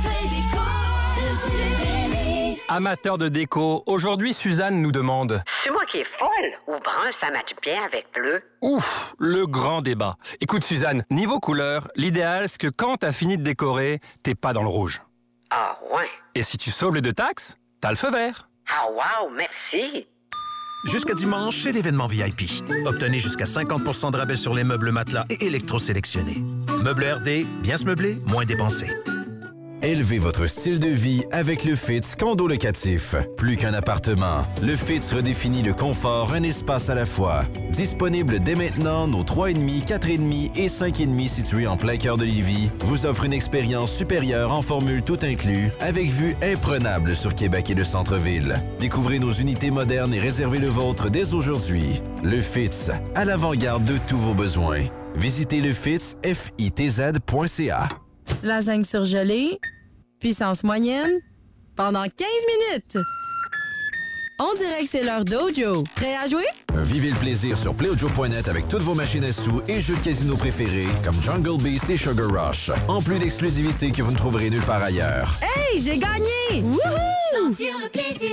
Amateurs de déco, aujourd'hui, Suzanne nous demande... C'est moi qui est folle ou brun, ça match bien avec bleu? Ouf, le grand débat. Écoute, Suzanne, niveau couleur, l'idéal, c'est que quand t'as fini de décorer, t'es pas dans le rouge. Ah ouais? Et si tu sauves les deux taxes, t'as le feu vert. Ah wow, merci! Jusqu'à dimanche, c'est l'événement V I P. Obtenez jusqu'à cinquante pour cent de rabais sur les meubles matelas et électro-sélectionnés. Meubles R D, bien se meubler, moins dépensé. Élevez votre style de vie avec le Fitz Condo Locatif. Plus qu'un appartement, le Fitz redéfinit le confort, un espace à la fois. Disponible dès maintenant, nos trois virgule cinq, quatre virgule cinq et cinq virgule cinq situés en plein cœur de Lévis vous offrent une expérience supérieure en formule tout inclus, avec vue imprenable sur Québec et le centre-ville. Découvrez nos unités modernes et réservez le vôtre dès aujourd'hui. Le Fitz, à l'avant-garde de tous vos besoins. Visitez le Fitz, F I T Z point C A. Lasagne surgelée, puissance moyenne, pendant quinze minutes. On dirait que c'est l'heure d'Ojo. Prêt à jouer? Vivez le plaisir sur play ojo point net avec toutes vos machines à sous et jeux de casino préférés comme Jungle Beast et Sugar Rush. En plus d'exclusivités que vous ne trouverez nulle part ailleurs. Hey, j'ai gagné! Wouhou! Sentir le plaisir.